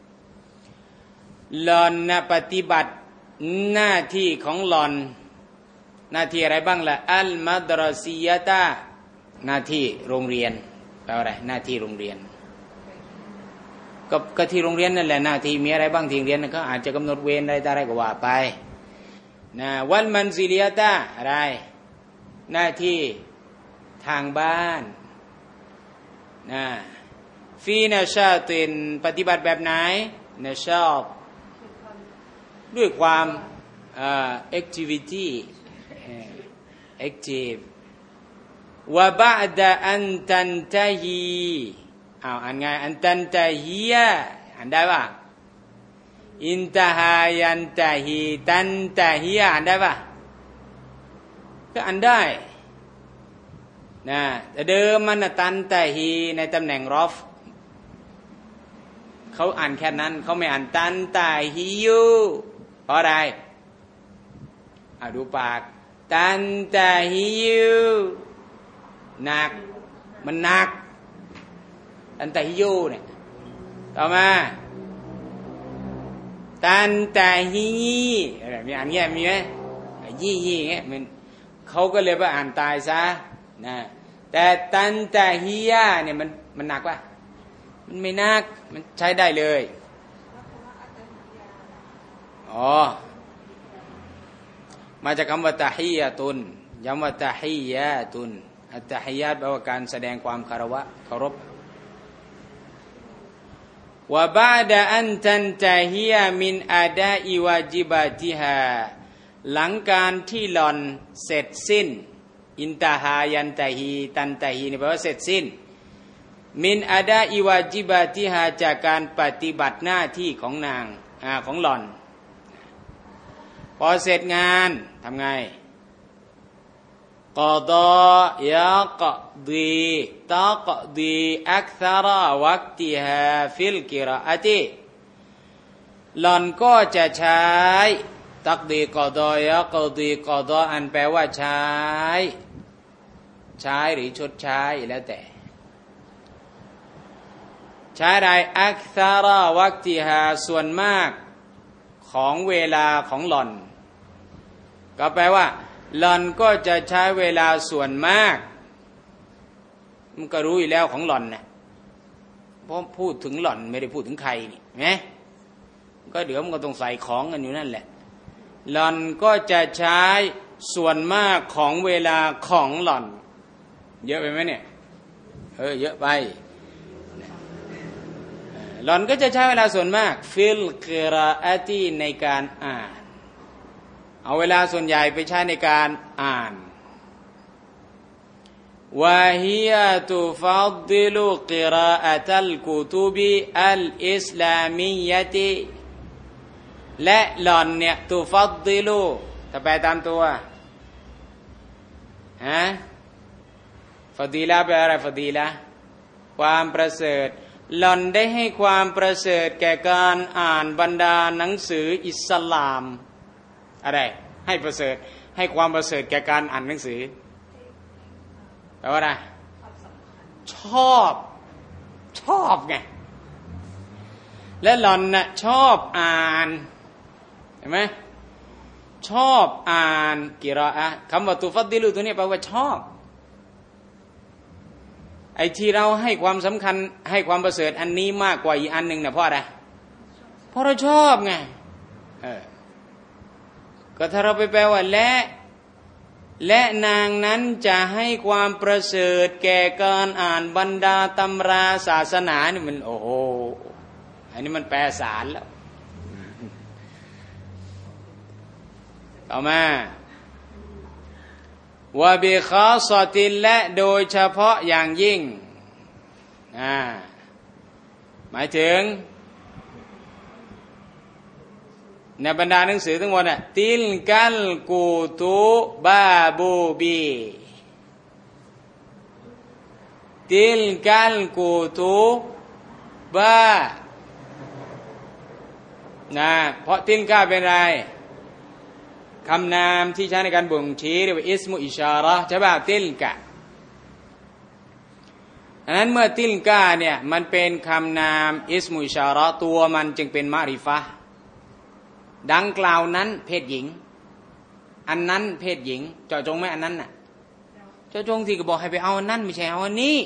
หลอนนะปฏิบัติหน้าที่ของหลอนหน้าที่อะไรบ้างล่ะอัลมัดรอซียะตาหน้าที่โรงเรียนแปลว่าอะไรหน้าที่โรงเรียนก็ก็ที่โรงเรียนนั่นแหละหน้าที่มีอะไรบ้างที่โรงเรียนก็อาจจะกำหนดเวรอะไรอะไรก็ว่าไปนะวัลมันซิลิยะตาอะไรหน้าที่ทางบ้านนะฟีนาชาตินปฏิบัติแบบไหนนะชอบด้วยความอ่า activity active วะบะดะอันตันตะฮีอ้าวอ่านไงอันตันตะฮียะอ่านได้ป่ะอินตะฮายันตะฮีตันตะฮียะอ่านได้ป่ะก็อ่านได้นะแต่เดิมมันตันตะฮีในตำแหน่งรอฟเขาอ่านแค่นั้นเขาไม่อ่านตันตาฮิยูเพราะอะไรอ่ะดูปากตันตาฮิยูหนักมันหนักตันตาฮิยูเนี่ยต่อมาตันตาฮีอะไรมีอ่านเงี้ยมีไหมยี่ยี่เงี้ยมันเขาก็เลยว่าอ่านตายซะนะแต่ตันตาฮียะเนี่ยมันมันหนักป่ะมันไม่หนักมันใช้ได้เลยอ๋อมาจากคำว่าตะฮียะตุนย้ำว่าตะฮียะตุนอัตตะฮียะแปลว่าการแสดงความคารวะเคารพวะบะดะอันตันตะฮียะมินอาดาอิวาจิบาติฮาหลังการที่หล่อนเสร็จสิ้นอินตาฮายันตะฮีตันตะฮีนี่แปลว่าเสร็จสิ้นมินอาดาอิวาจิบาติฮาจากการปฏิบัติหน้าที่ของนางอ่าของหล่อนพอเสร็จงานทำไงกอดอยากดีตากดีอักษรวักติฮาฟิลกิราอะติหล่อนก็จะใช้ตักดีกอดอยากดีกอดออันแปลว่าใช้ใช้หรือชดใช้แล้วแต่ใช้ได้อักษรวักติฮาส่วนมากของเวลาของหล่อนก็แปลว่าหล่อนก็จะใช้เวลาส่วนมากมันก็รู้อยู่แล้วของหล่อนนะเพราะพูดถึงหล่อนไม่ได้พูดถึงใครนี่ไหมก็เดี๋ยวมันก็ต้องใส่ของกันอยู่นั่นแหละหล่อนก็จะใช้ส่วนมากของเวลาของหล่อนเยอะไปไหมเนี่ยเออเยอะไปหล่อนก็จะใช้เวลาส่วนมากฟิลกิราอะตีในการอ่านเอาเวลาส่วนใหญ่ไปใช้ในการอ่านวะฮิยะตุฟัดดิลุกิราอะตัลกุตุบิอัลอิสลามียะติและหล่อนเนี่ยตุฟัดดิลุถ้าแปลตามตัวฮะฟัดีละแปลอะไรฟัดีละความประเสริฐหล่อนได้ให้ความประเสริฐแก่การอ่านบรรดาหนังสืออิสลามอะไรให้ประเสริฐให้ความประเสริฐแก่การอ่านหนังสือแปลว่าอะไรชอบชอบไงและหล่อนน่ะชอบอ่านเห็นไหมชอบอ่านกิรออะห์คำว่าตุฟัดดิลุตัวนี้แปลว่าชอบไอ้ที่เราให้ความสำคัญให้ความประเสริฐอันนี้มากกว่าอีกอันหนึ่งนะเพราะอะไรเพราะเราชอบไงเออก็ถ้าเราไปแปลว่าและและนางนั้นจะให้ความประเสริฐแก่การอ่านบรรดาตำราศาสนานี่มันโอ้โหอันนี้มันแปลสารแล้วต่อมาวะบิคาซอตินและโดยเฉพาะอย่างยิ่งอ่าหมายถึงในบรรดาหนังสือทั้งหมดน่ะติลกัลกูตุบาบูบีติลกัลกูตุบานะเพราะติลกาเป็นอะไรคำนามที่ใช้ในการบ่งชี้เรียกว่าอิสมุอิชาระห์ใช่ป่ะติลกะดังนั้นเมื่อติลกาเนี่ยมันเป็นคำนามอิสมุอิชาระห์ตัวมันจึงเป็นมะริฟะห์ดังกล่าวนั้นเพศหญิงอันนั้นเพศหญิงเจาะจงไหมอันนั้นน่ะเจาะจงที่ก็บอกให้ไปเอาอันนั้นไม่ใช่เอาอันนี้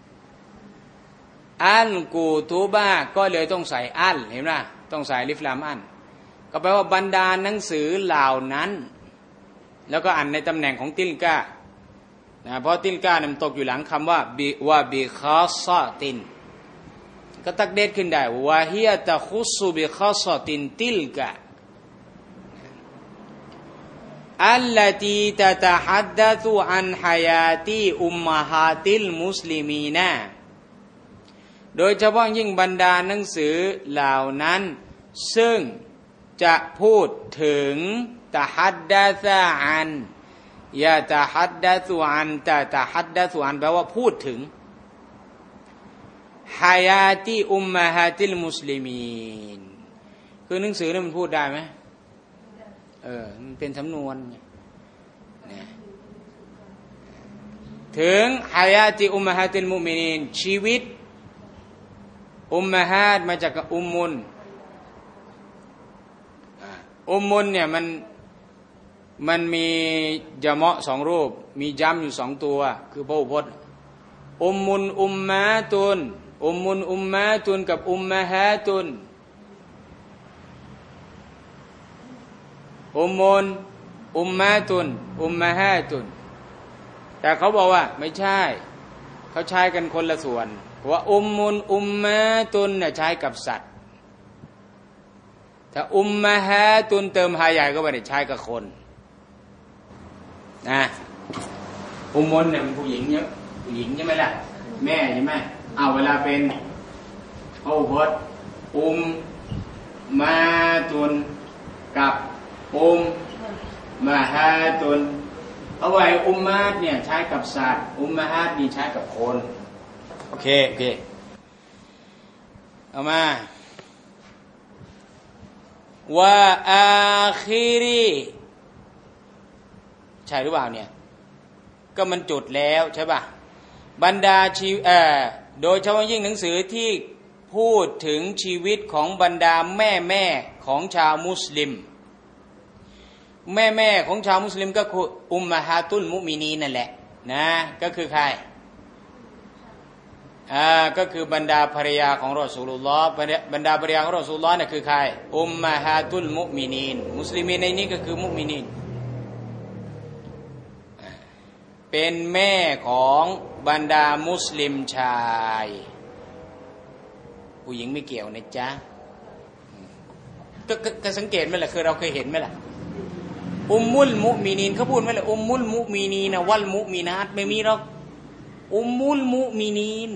อัลกูตูบะก็เลยต้องใส่อัลเห็นไหมต้องใส่ลิฟลามอันก็แปลว่าบรรดาหนังสือเหล่านั้นแล้วก็อ่านในตำแหน่งของติลกานะเพราะติลกาเนี่ยมันตกอยู่หลังคำว่าบิวะบิคาซาตินก็ตักเดชขึ้นได้วะฮิยะตะคุซุบิคาซาตินติลกาอัลลัตีตะตะฮัดดะตุอันฮายาตีอุมมะฮาติลมุสลิมีนะโดยเฉพาะยิ่งบรรดาหนังสือเหล่านั้นซึ่งจะพูดถึงตะฮัดดะซะอันยะตะฮัดดะซุอันตะตะฮัดดะซุอันแปลว่าพูดถึงฮายาติอุมมะฮาติลมุสลิมีนคือหนังสือนี่มันพูดได้ไหมเออมันเป็นสำนวนนะถึงฮายาติอุมมะฮาติลมุมินีนชีวิตอุมมะฮาตมาจากอุมมุนอุมมุนเนี่ยมันมันมีญะมะสองรูปมีญัมอยู่สองตัวคือพหูพจน์อุมมุนอุมมะตุนอุมมุนอุมมะตุนกับอุมมะฮาตุนอุมมุนอุมมะตุนอุมมะฮาตุนแต่เขาบอกว่าไม่ใช่เขาใช้กันคนละส่วนว่าอุมมุนอุมมะตุนเนี่ยใช้กับสัตว์ถ้าอุมมะฮาตุนเติมฮาใหญ่ก็ไม่ได้ใช้กับคนนะอุมมุนเนี่ยมันผู้หญิงเยอะผู้หญิงใช่ไหมล่ะแม่ใช่ไหมเอาเวลาเป็นพหูพจน์อุมมาตุนกับอุมมะฮาตุนเอาไว้อุมมาตเนี่ยใช้กับสัตว์อุมมะฮาตนี่ใช้กับคนโอเคโอเคเอามาว่าอาคิรีใช่หรือเปล่าเนี่ยก็มันจุดแล้วใช่ป่ะบรรดาชีเอ่อโดยเฉพาะยิ่งหนังสือที่พูดถึงชีวิตของบรรดาแม่แม่ของชาวมุสลิมแม่แม่ของชาวมุสลิมก็คืออุมมะฮาตุลมุมินีนนั่นแหละนะก็คือใครอ่าก็คือบรรดาภรรยาของรอซูลุลลอฮ์บรรดาภรรยาของรอซูลุลลอฮ์เนี่ยคือใครอุมมะฮาตุลมุมินีนมุสลิมีนในนี้ก็คือมุมินีนเป็นแม่ของบรรดามุสลิมชายผู้หญิงไม่เกี่ยวนะจ๊ะก็ก็สังเกตไหมล่ะคือเราเคยเห็นไหมล่ะอุมมุลมุมินีนเขาพูดไหมล่ะอุมมุลมุมินีนวัลมุมินาตไม่มีหรอกอุมมุลมุมินีน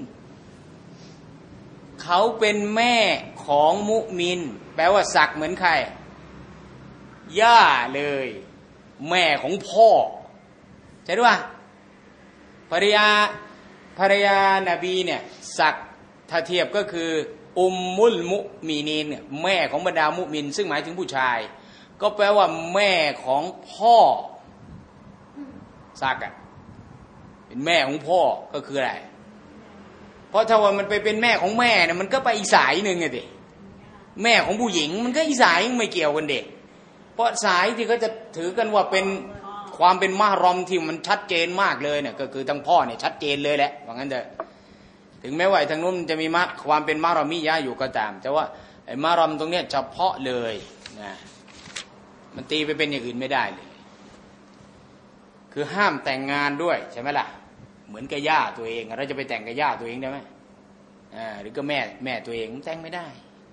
เขาเป็นแม่ของมุมินแปลว่าศักดิ์เหมือนใครย่าเลยแม่ของพ่อใช่ด้วยภรรยาภรรยานบีเนี่ยศักดิ์ถ้าเทียบก็คืออุมมุลมุมินีนเนี่ยแม่ของบรรดามุมินซึ่งหมายถึงผู้ชายก็แปลว่าแม่ของพ่อศักดิ์อ่ะเป็นแม่ของพ่อก็คืออะไรเพราะถ้าว่ามันไปเป็นแม่ของแม่เนี่ยมันก็ไปอีกสายหนึ่งไงดิแม่ของผู้หญิงมันก็อีกสายไม่เกี่ยวกันเด็กเพราะสายที่เขาจะถือกันว่าเป็นความเป็นมหรอมที่มันชัดเจนมากเลยเนี่ยก็คือทั้งพ่อเนี่ยชัดเจนเลยแหละว่างั้นเถอะถึงแม้ว่าทางนู้นมันจะมีมะความเป็นมหรอมิยะอยู่ก็ตามแต่ว่าไอ้มหรอมตรงเนี้ยเฉพาะเลยนะมันตีไปเป็นอย่างอื่นไม่ได้เลยคือห้ามแต่งงานด้วยใช่ไหมล่ะเหมือนกับย่าตัวเองเราจะไปแต่งกับย่าตัวเองได้ไหมอ่าหรือก็แม่แม่ตัวเองแต่งไม่ได้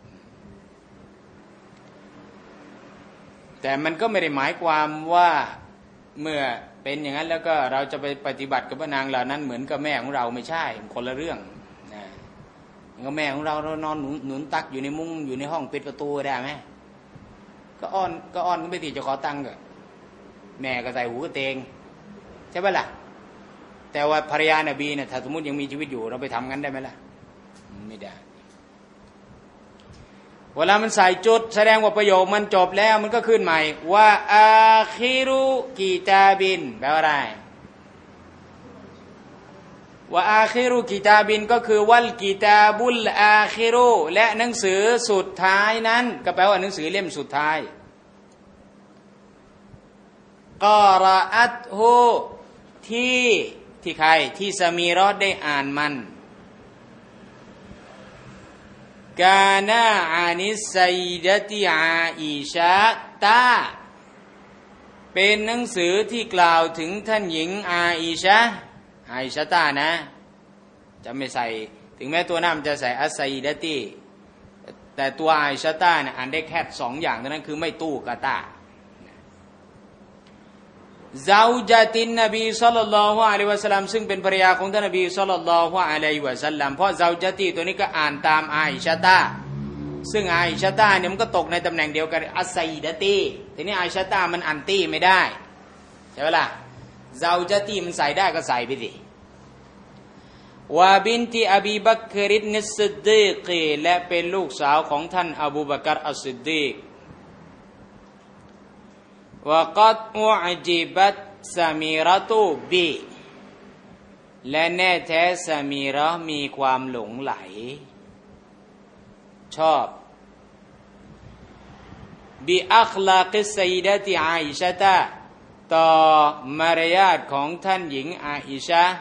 แต่มันก็ไม่ได้หมายความว่าเมื่อเป็นอย่างนั้นแล้วก็เราจะไปปฏิบัติกับพระนางเหล่านั้นเหมือนกับแม่ของเราไม่ใช่คนละเรื่องนะก็แม่ของเราเรานอนหนุนหนุนตักอยู่ในมุ้งอยู่ในห้องปิดประตูได้ไหมก็อ้อนก็อ้อนก็ไม่ติดจะขอตังค์ก็แม่ก็ใส่หูก็เตงใช่ไหมล่ะแต่ว่าภรรยานบีเนี่ยถ้าสมมติยังมีชีวิตอยู่เราไปทำงั้นได้ไหมล่ะไม่ได้เวลามันใส่จุดแสดงว่าประโยคมันจบแล้วมันก็ขึ้นใหม่ว่าอาคิรุกิตาบินแปลว่าอะไรว่าอาคิรุกิตาบินก็คือวัลกิตาบุลอาคิรุและหนังสือสุดท้ายนั้นก็แปลว่าหนังสือเล่มสุดท้ายกอรออัตฮูที่ที่ใครที่สมีรอดได้อ่านมันกานาอานิสไซดะติอาอิชาตาเป็นหนังสือที่กล่าวถึงท่านหญิงอาอิชะอาอิชะตานะจะไม่ใส่ถึงแม้ตัวหน้ามันจะใส่อัสไซดะติแต่ตัวอาอิชะตาเนี่ยอ่านได้แค่สองอย่างเท่านั้นคือไม่ตู้กะตาซาอุจาตินนบีศ็อลลัลลอฮุอะลัยฮิวะซัลลัมซึ่งเป็นภรรยาของท่านนบีศ็อลลัลลอฮุอะลัยฮิวะซัลลัมเพราะซาอุจาติตัวนี้ก็อ่านตามอาอิชะตาซึ่งอาอิชะตาเนี่ยมันก็ตกในตำแหน่งเดียวกันอัสไซดะตีทีนี้อาอิชะตามันอันตี้ไม่ได้ใช่ไหมล่ะซาอุจาติมันใส่ได้ก็ใส่ไปสิวาบินติอบีบักรินิสซิดดีกและเป็นลูกสาวของท่านอบูบักรอัสซิดดีกวะกัดอุจิบัตซามีรตุบีและแน่แท้ซามีเราะห์มีความหลงไหลชอบบิอัคลากิสซัยดะติอาอิชะตะต่อมารยาทของท่านหญิงอาอิชะห์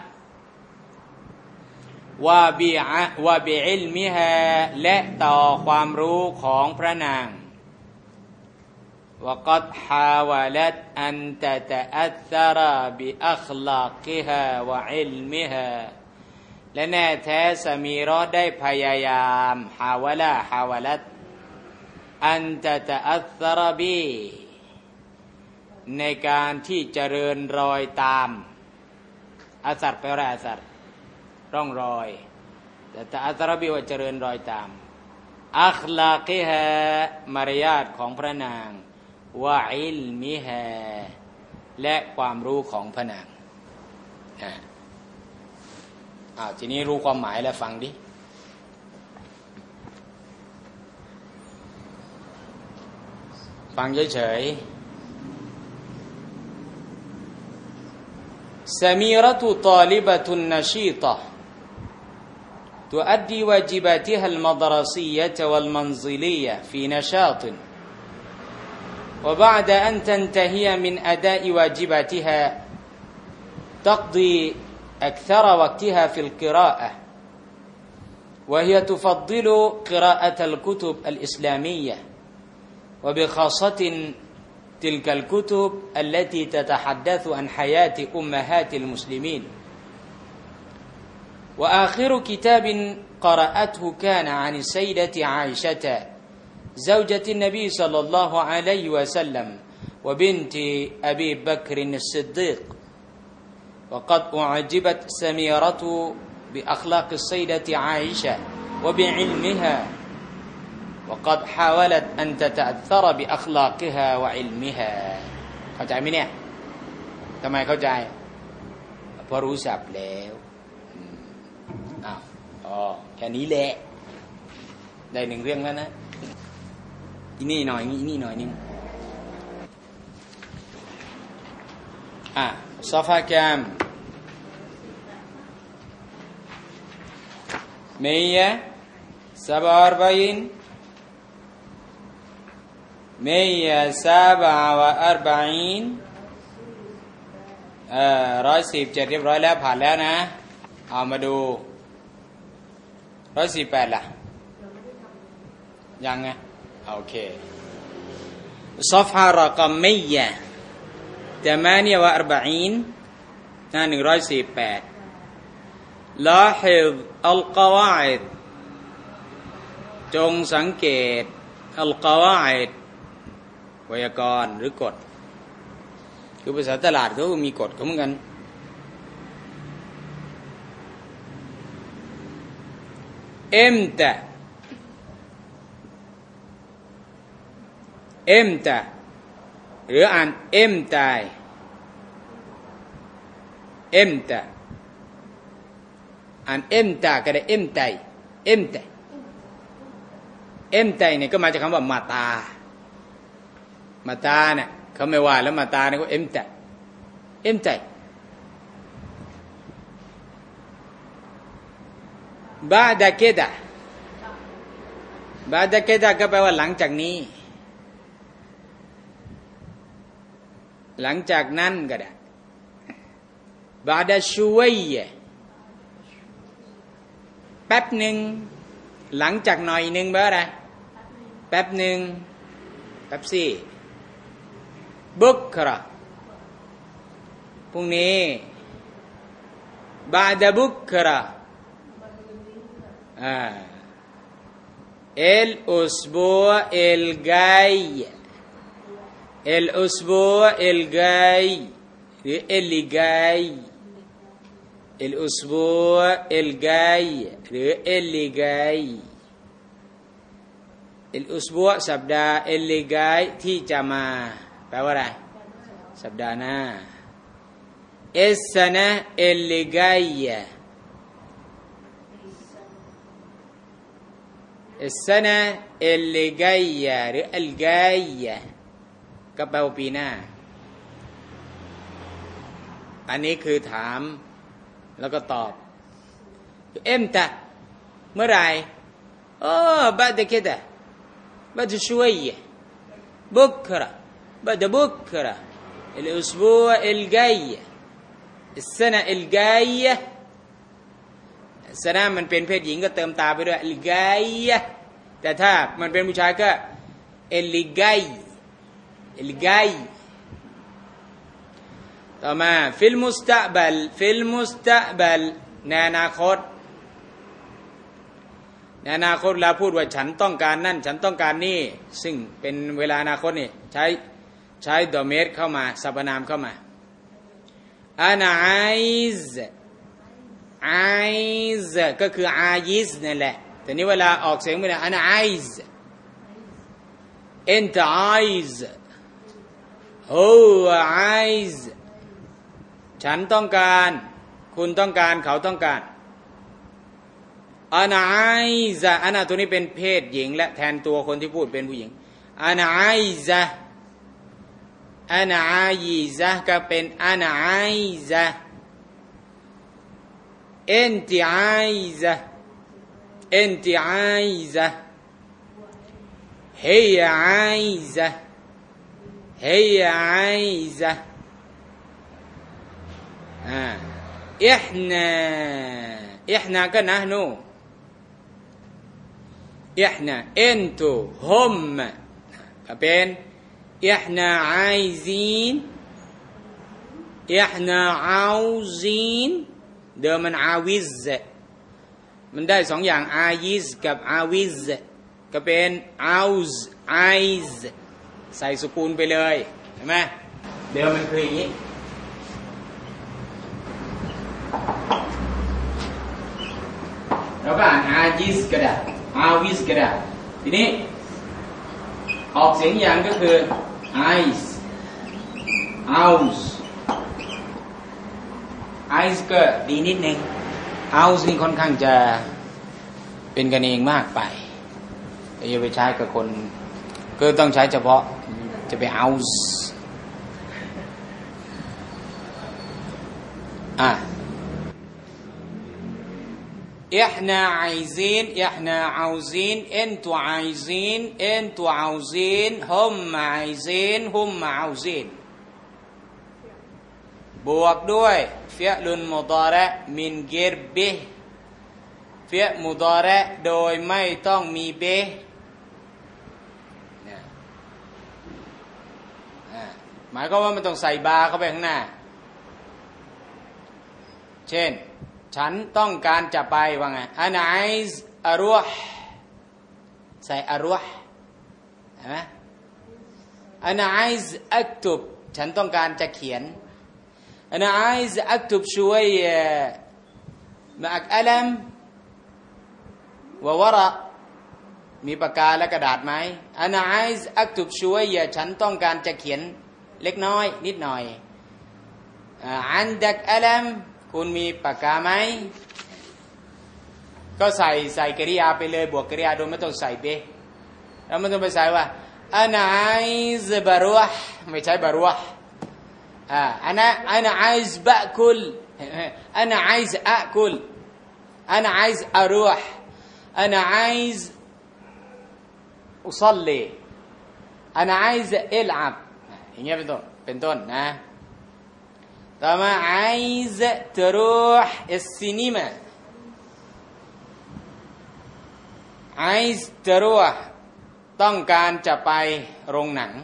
วะบิวะบิอิลมิฮาและต่อความรู้ของพระนางวะกัดฮาวะลัตอันตะตะอัษซะรบิอัคลากิฮาวะอิลมิฮาและแน่แท้สามีเราะห์ได้พยายามฮาวะลาฮาวะลัตอันตะตะอัษซะรบิในการที่เจริญรอยตามอาสัรแปลว่าอาสัรร่องรอยแต่ตะอัษซะรบิว่าเจริญรอยตามอัคลากิฮามารยาทของพระนางวะอิลมิฮาและความรู้ของพระนางอ่าอ้าวทีนี้รู้ความหมายแล้วฟังดิฟังเฉยๆสมีรตุตาลิบะตุนนชีตะتؤدي واجباتها المدرسية والمنزلية في نشاط وبعد أن تنتهي من أداء واجباتها تقضي أكثر وقتها في القراءة وهي تفضل قراءة الكتب الإسلامية وبخاصة تلك الكتب التي تتحدث عن حياة أمهات المسلمين وآخر كتاب قرأته كان عن السيدة عائشة زوجة النبي صلى الله عليه وسلم وبنت أبي بكر الصديق وقد أعجبت سميرة بأخلاق السيدة عائشة وبعلمها وقد حاولت أن تتأثر بأخلاقها وعلمها เข้าใจไหมเนี่ยทำไมเข้าใจเพราะรู้ศัพท์แล้วอ้าวอ๋อแค่นี้แหละได้หนึ่งเรื่องแล้วนะอีนี่หน่อยอีนี่หน่อยนึงอ่ะซอฟาแกมเมียสบาร์บอินเมียสบาวะอัรบะอินเอ่อร้อยสิบเจ็ดเรียบร้อยแล้วผ่านแล้วนะเอามาดูร้อยสี่แปดล่ะยังไงโอเคซอฟฮารากามียะเจมานีวะอัรบะอีนหน้าหนึ่งร้อยสี่แปดลาฮิดอัลกวาอิดจงสังเกตอัลกวาอิดไวยากรณ์หรือกฎคือภาษาตลาดเขาก็มีกฎเขาเหมือนกันเอ็มตะเอ็มตะหรืออ่านเอ็มตายเอ็มตะอ่านเอ็มตาก็ได้เอ็มไตเอ็มไตเอ็มไตเนี่ยก็มาจากคำว่ามาตามาตาเนี่ยเขาไม่ว่าแล้วมาตาเนี่ยก็เอ็มตะเอ็มไตบาดะเกดะบาดะเกดะก็แปลว่าหลังจากนี้หลังจากนั้นก็ได้บาดะชุวัยแป๊บหนึ่งหลังจากหน่อยหนึ่งแปลว่าอะไรแป๊บหนึ่งแป๊บซี่บุกระพรุ่งนี้บาดะบุกระآه. الأسبوع الجاي الأسبوع الجاي اللي جاي الأسبوع الجاي اللي جاي الأسبوع สัปดาห์ اللي جاي ที่จะมาแปลว่าอะไรสัปดาห์หน้า السنة اللي جاية السنة اللي جاية หรือ الجاية ก็แปลว่าปีหน้าอันนี้คือถามแล้วก็ตอบเอ็มตะเมื่อไรโอ้บัดเกดะบัดช่วยบุกระบัดบุกระ الأسبوع الجاي السنة الجاية السنة มันเป็นเพศหญิงก็เติมตาไปด้วย الجاية แต่ถ้ามันเป็นผู้ชายก็ اللي جاي اللي جاي ต่อมา في المستقبل في المستقبل ในอนาคตในอนาคตเราพูดว่าฉันต้องการนั่นฉันต้องการนี่ซึ่งเป็นเวลาอนาคตนี่ใช้ใช้ดอเมสเข้ามาสรรพนามเข้ามาอานาไอซ์ไอซ์ก็คืออายิสนั่นแหละแต่นี้เวลาออกเสียงไม่ได้อานาไอซ์เอ็นต์ไอซ์โอ้ไอซ์ฉันต้องการคุณต้องการเขาต้องการอานาไอซ์อานาตัวนี้เป็นเพศหญิงและแทนตัวคนที่พูดเป็นผู้หญิงอานาไอซ์อานาไอซ์ก็เป็นอานาไอซ์เอ็นติไอซ์เอ็นติไอซ์เฮียไอซ์เฮียไอซ์อ่าอิหนาอิหนาก็นะโนอิหนาเอ็นตุฮุมก็เป็นอิหนาไอซีนอิหนาอาซีนเดิมมันอาวิซมันได้สองอย่างอายิซกับอาวิซก็เป็นอาซไอซ์ใส่สกุลไปเลยเห็นไหมเดิมมันคืออย่างนี้เราก็อ่านอาจิสก็ได้อาวิสก็ได้ทีนี้ออกเสียงอย่างก็คือไอซ์อาซ์ไอซ์ก็ดีนิดนึงอาซ์นี่ค่อนข้างจะเป็นกันเองมากไปแต่อย่าไปใช้กับคนก็ต้องใช้เฉพาะจะไปอาซ์อ่ะإحنا عايزين إحنا عاوزين أنتوا عايزين أنتوا عاوزين هم عايزين هم عاوزين บวกด้วยเฟียลุนมุฎาระมินกิรบิฮเฟียมุฎาระโดยไม่ต้องมีเบฮหมายก็ว่ามันต้องใส่บาเข้าไปข้างหน้าเช่นฉันต้องการจะไปว่าไงอานาไอซ์อารุห์ใส่อารุห์เห็นไหมอานาไอซ์อักตุบฉันต้องการจะเขียนอานาไอซ์อักตุบช่วยมาอักอัลลัมวะวะระมีปากกาและกระดาษไหมอานาไอซ์อักตุบช่วยฉันต้องการจะเขียนเล็กน้อยนิดหน่อยอันดักอัลลัมคุณมีปากกาไหมก็ใส่ใส่กริยาไปเลยบวกกริยาโดยไม่ต้องใส่เบแล้วไม่ต้องไปใส่ว่าอานาไอซ์บารุห์ไม่ใช่บารุห์อ่าอานาอานาไอซ์บะคุลอานาไอซ์อะคุลอานาไอซ์อารุห์อานาไอซ์อุซัลลีอานาไอซ์อิลอับอย่างเงี้ยเป็นต้นเป็นต้นนะต่อมาไอซ์ตรูห์อิสซินีมาไอซ์ตรูห์ต้องการจะไปโรงหนัง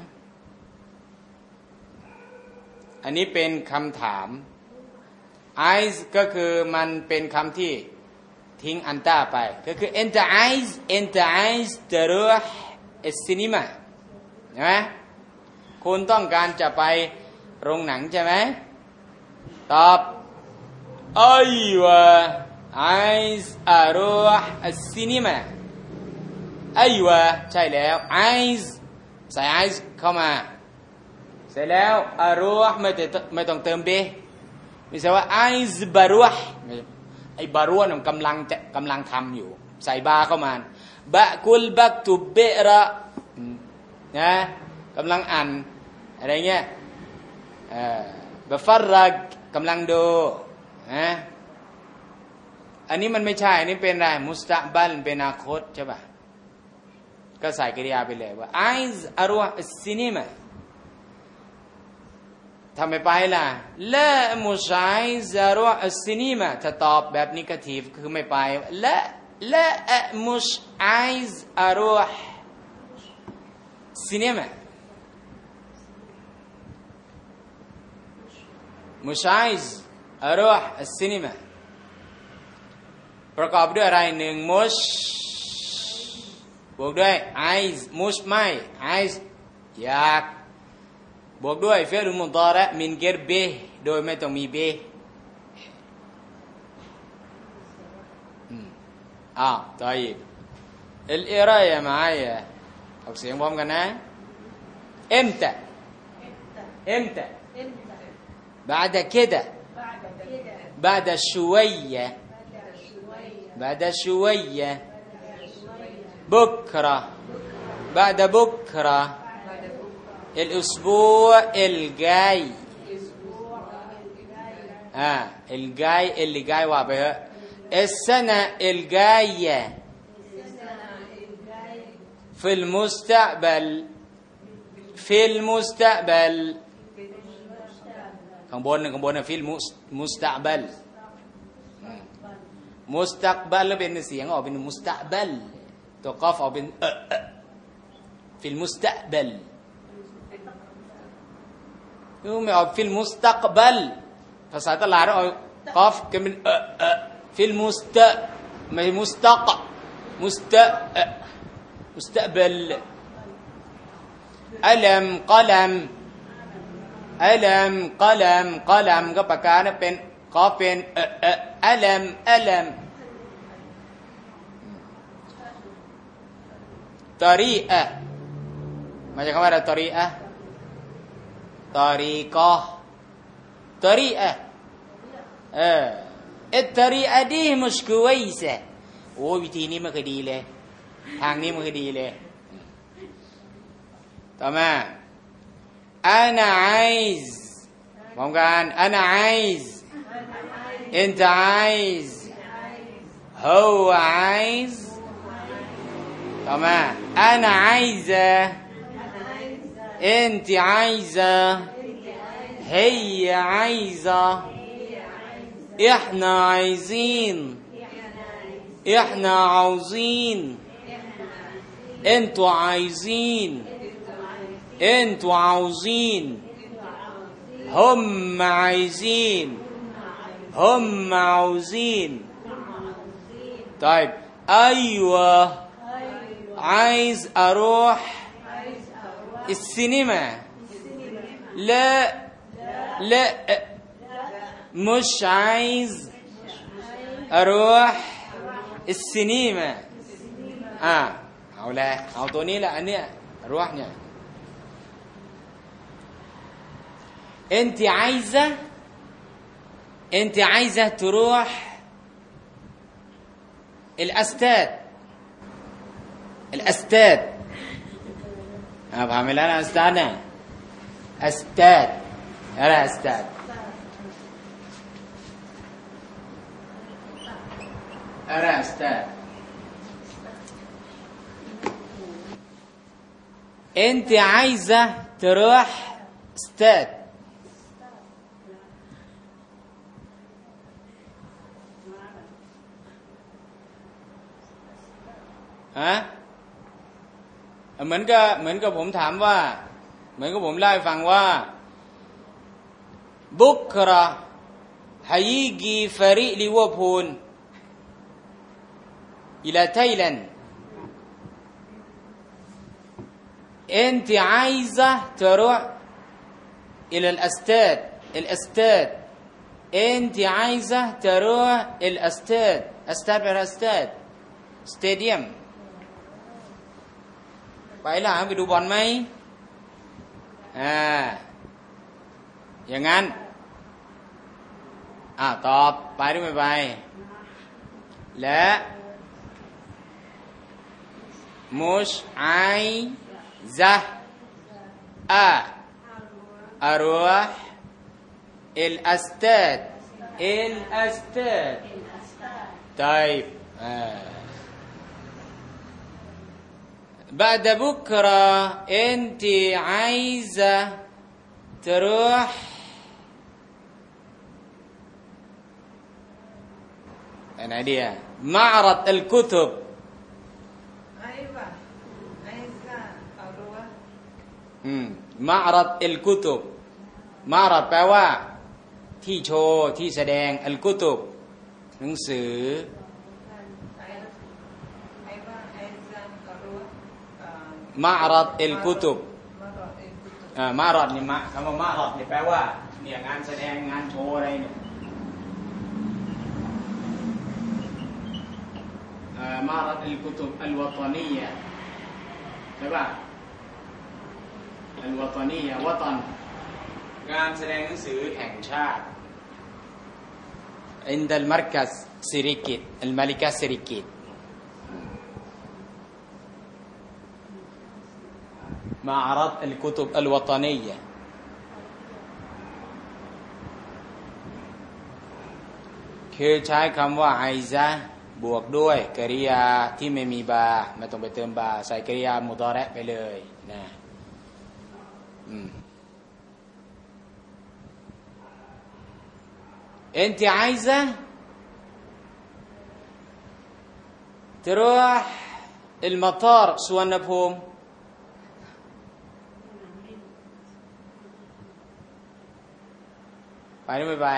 อันนี้เป็นคำถามไอซ์ก็คือมันเป็นคำที่ทิ้งอันต้าไปก็คือ أنت عايز أنت عايز تروح السينما ใช่ไหมคุณต้องการจะไปโรงหนังใช่ไหมตอบอัยวะไอซ์อารุห์อัสซินีมาอัยวะใช่แล้วไอซ์ใส่ไอซ์เข้ามาเสร็จแล้วอารุห์ไม่ต้องไม่ต้องเติมเบไม่ใช่ว่าไอซ์บารุห์ไอ้บารุห์มันกำลังจะกำลังทำอยู่ใส่บาเข้ามาบะกุลบักตุเบระนะกำลังอ่านอะไรเงี้ยบะฟัรรักกำลังดูนะอันนี้มันไม่ใช่อันนี้เป็นอะไรมุสตะบัลเป็นอนาคตใช่ป่ะก็ใส่กริยาไปเลยว่าไอซ์อารวะซินีมาทำไมไปล่ะละมุชไอซ์อารวะซินีมาถ้าตอบแบบนิเกทีฟคือไม่ไปละละมุชไอซ์อารวะซินีมามุชไอซ์อารวะซินีมาประกอบด้วยอะไรหนึ่งมุชบวกด้วยไอซ์มุชไม่ไอซ์อยากบวกด้วยเฟรุมุตาระมินเกรเบโดยไม่ต้องมีเบอ้าวต่ออีกเอลอิรายะมาอ่ะออกเสียงพร้อมกันนะเอ็มตะเอ็มตะ بعد كده بعد شوية بعد شوية بكرة بعد بكرة الأسبوع الجاي آه الجاي اللي جاي وابه السنة الجاية في المستقبل في المستقبل ข้างบนข้างบนน่ะฟิลมุสตะบัลมุสตักบัลแล้วเป็นเสียงออกเป็นมุสตะบัลตัวกอฟออกเป็นเออฟิลมุสตะบัลคือไม่ออกฟิลมุสตักบัลภาษาตลาดเอากอฟกันเป็นเออฟิลมุสตะไม่มุสตักมุสตะมุสตะบัลอัลลัมกะลัมอัลลัมกะลัมกะลัมก็ประกาศเป็นก็เป็นอัลลัมอัลลัมตอรีอะมาจากคำว่าอะไรตอรีอะตอรีกะตอรีอะเอออัตตอรีอะดีมุชกวยซะโอ้วิธีนี้มันคือดีเลยทางนี้มันคือดีเลยต่อมาأنا عايز ممكن أنا عايز أنت عايز هو عايز تمام أنا عايزة أنت عايزة هي عايزة إحنا عايزين إحنا عاوزين أنتوا عايزين انتوا عاوزين هم عايزين هم عاوزين طيب ايوه عايز اروح السينما لا لا مش عايز اروح السينما اهเอาแหละเอาตัวนี้แหละอันเนี้ยروحเนี่ยانت عايزة انت عايزة تروح الاستاد الاستاد انا بعمل انا استاد استاد انا استاد انا استاد انت عايزة تروح استادฮะเหมือนกับเหมือนกับผมถามว่าเหมือนกับผมเล่าให้ฟังว่าบุกระهيجي فريق ليفربول إلى تايلاند أنت عايزة تروح إلى الاستاد الاستاد أنت عايزة تروح الاستاد استاد الاستاد ستاديومไปล่ะไปดูบอลไหมอ่าอย่างนั้นอ่าตอบไปหรือไม่ไปและมุชไอซะอาอารวะอิลอัสตัดอิลอัสตัดطيب بعد بكرة انت عايزة تروح أنا دي معرض الكتب أيوة عايزة أروح อืม معرض الكتب معرض แปลว่าที่โชว์ที่แสดง الكتب หนังสือ معرض الكتب อ่า معرض นี่มาคำว่า معرض นี่แปลว่าเนี่ยงานแสดงงานโชว์อะไรเนี่ยمعرض الكتب الوطنية ใช่ป่ะ الوطنية วตันงานแสดงหนังสือแห่งชาติ عند المركز سيريكيت الملكة سيريكيت معرض الكتب الوطنية คือใช้คำว่าไอซะบวกด้วยกริยาที่ไม่มีบาไม่ต้องไปเติมบาใส่กริยามุฎอเราะห์ไปเลยนะอืมانت عايزة تروح المطار سوارنبومไปหรือไม่ไป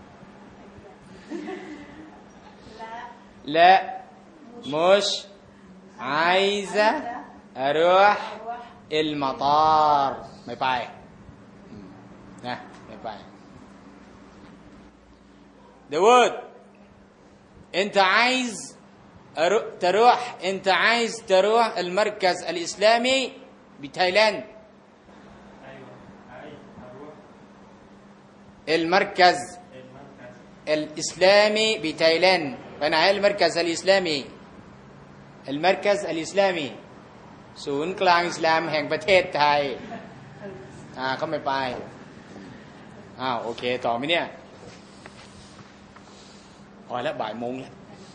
لا مش عايزة أروح المطار ไม่ไปนะไม่ไปداود انت عايز تروح انت عايز تروح المركز الإسلامي بتايلاند المركز الإسلامي بتايلاند فأنا المركز الإسلامي المركز الإسلامي ศูนย์กลางอิสลามแห่งประเทศไทยอ่าเขาไม่ไปอ้าวโอเคต่อไหมเนี่ยพอแล้วบ่ายโมงแล้ว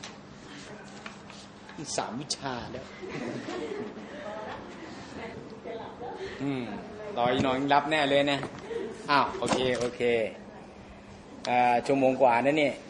สามวิชาแล้วอืมต่ออีกหน่อยรับแน่เลยนะอ้าวโอเคโอเคอ่าชั่วโมงกว่านั่นนี่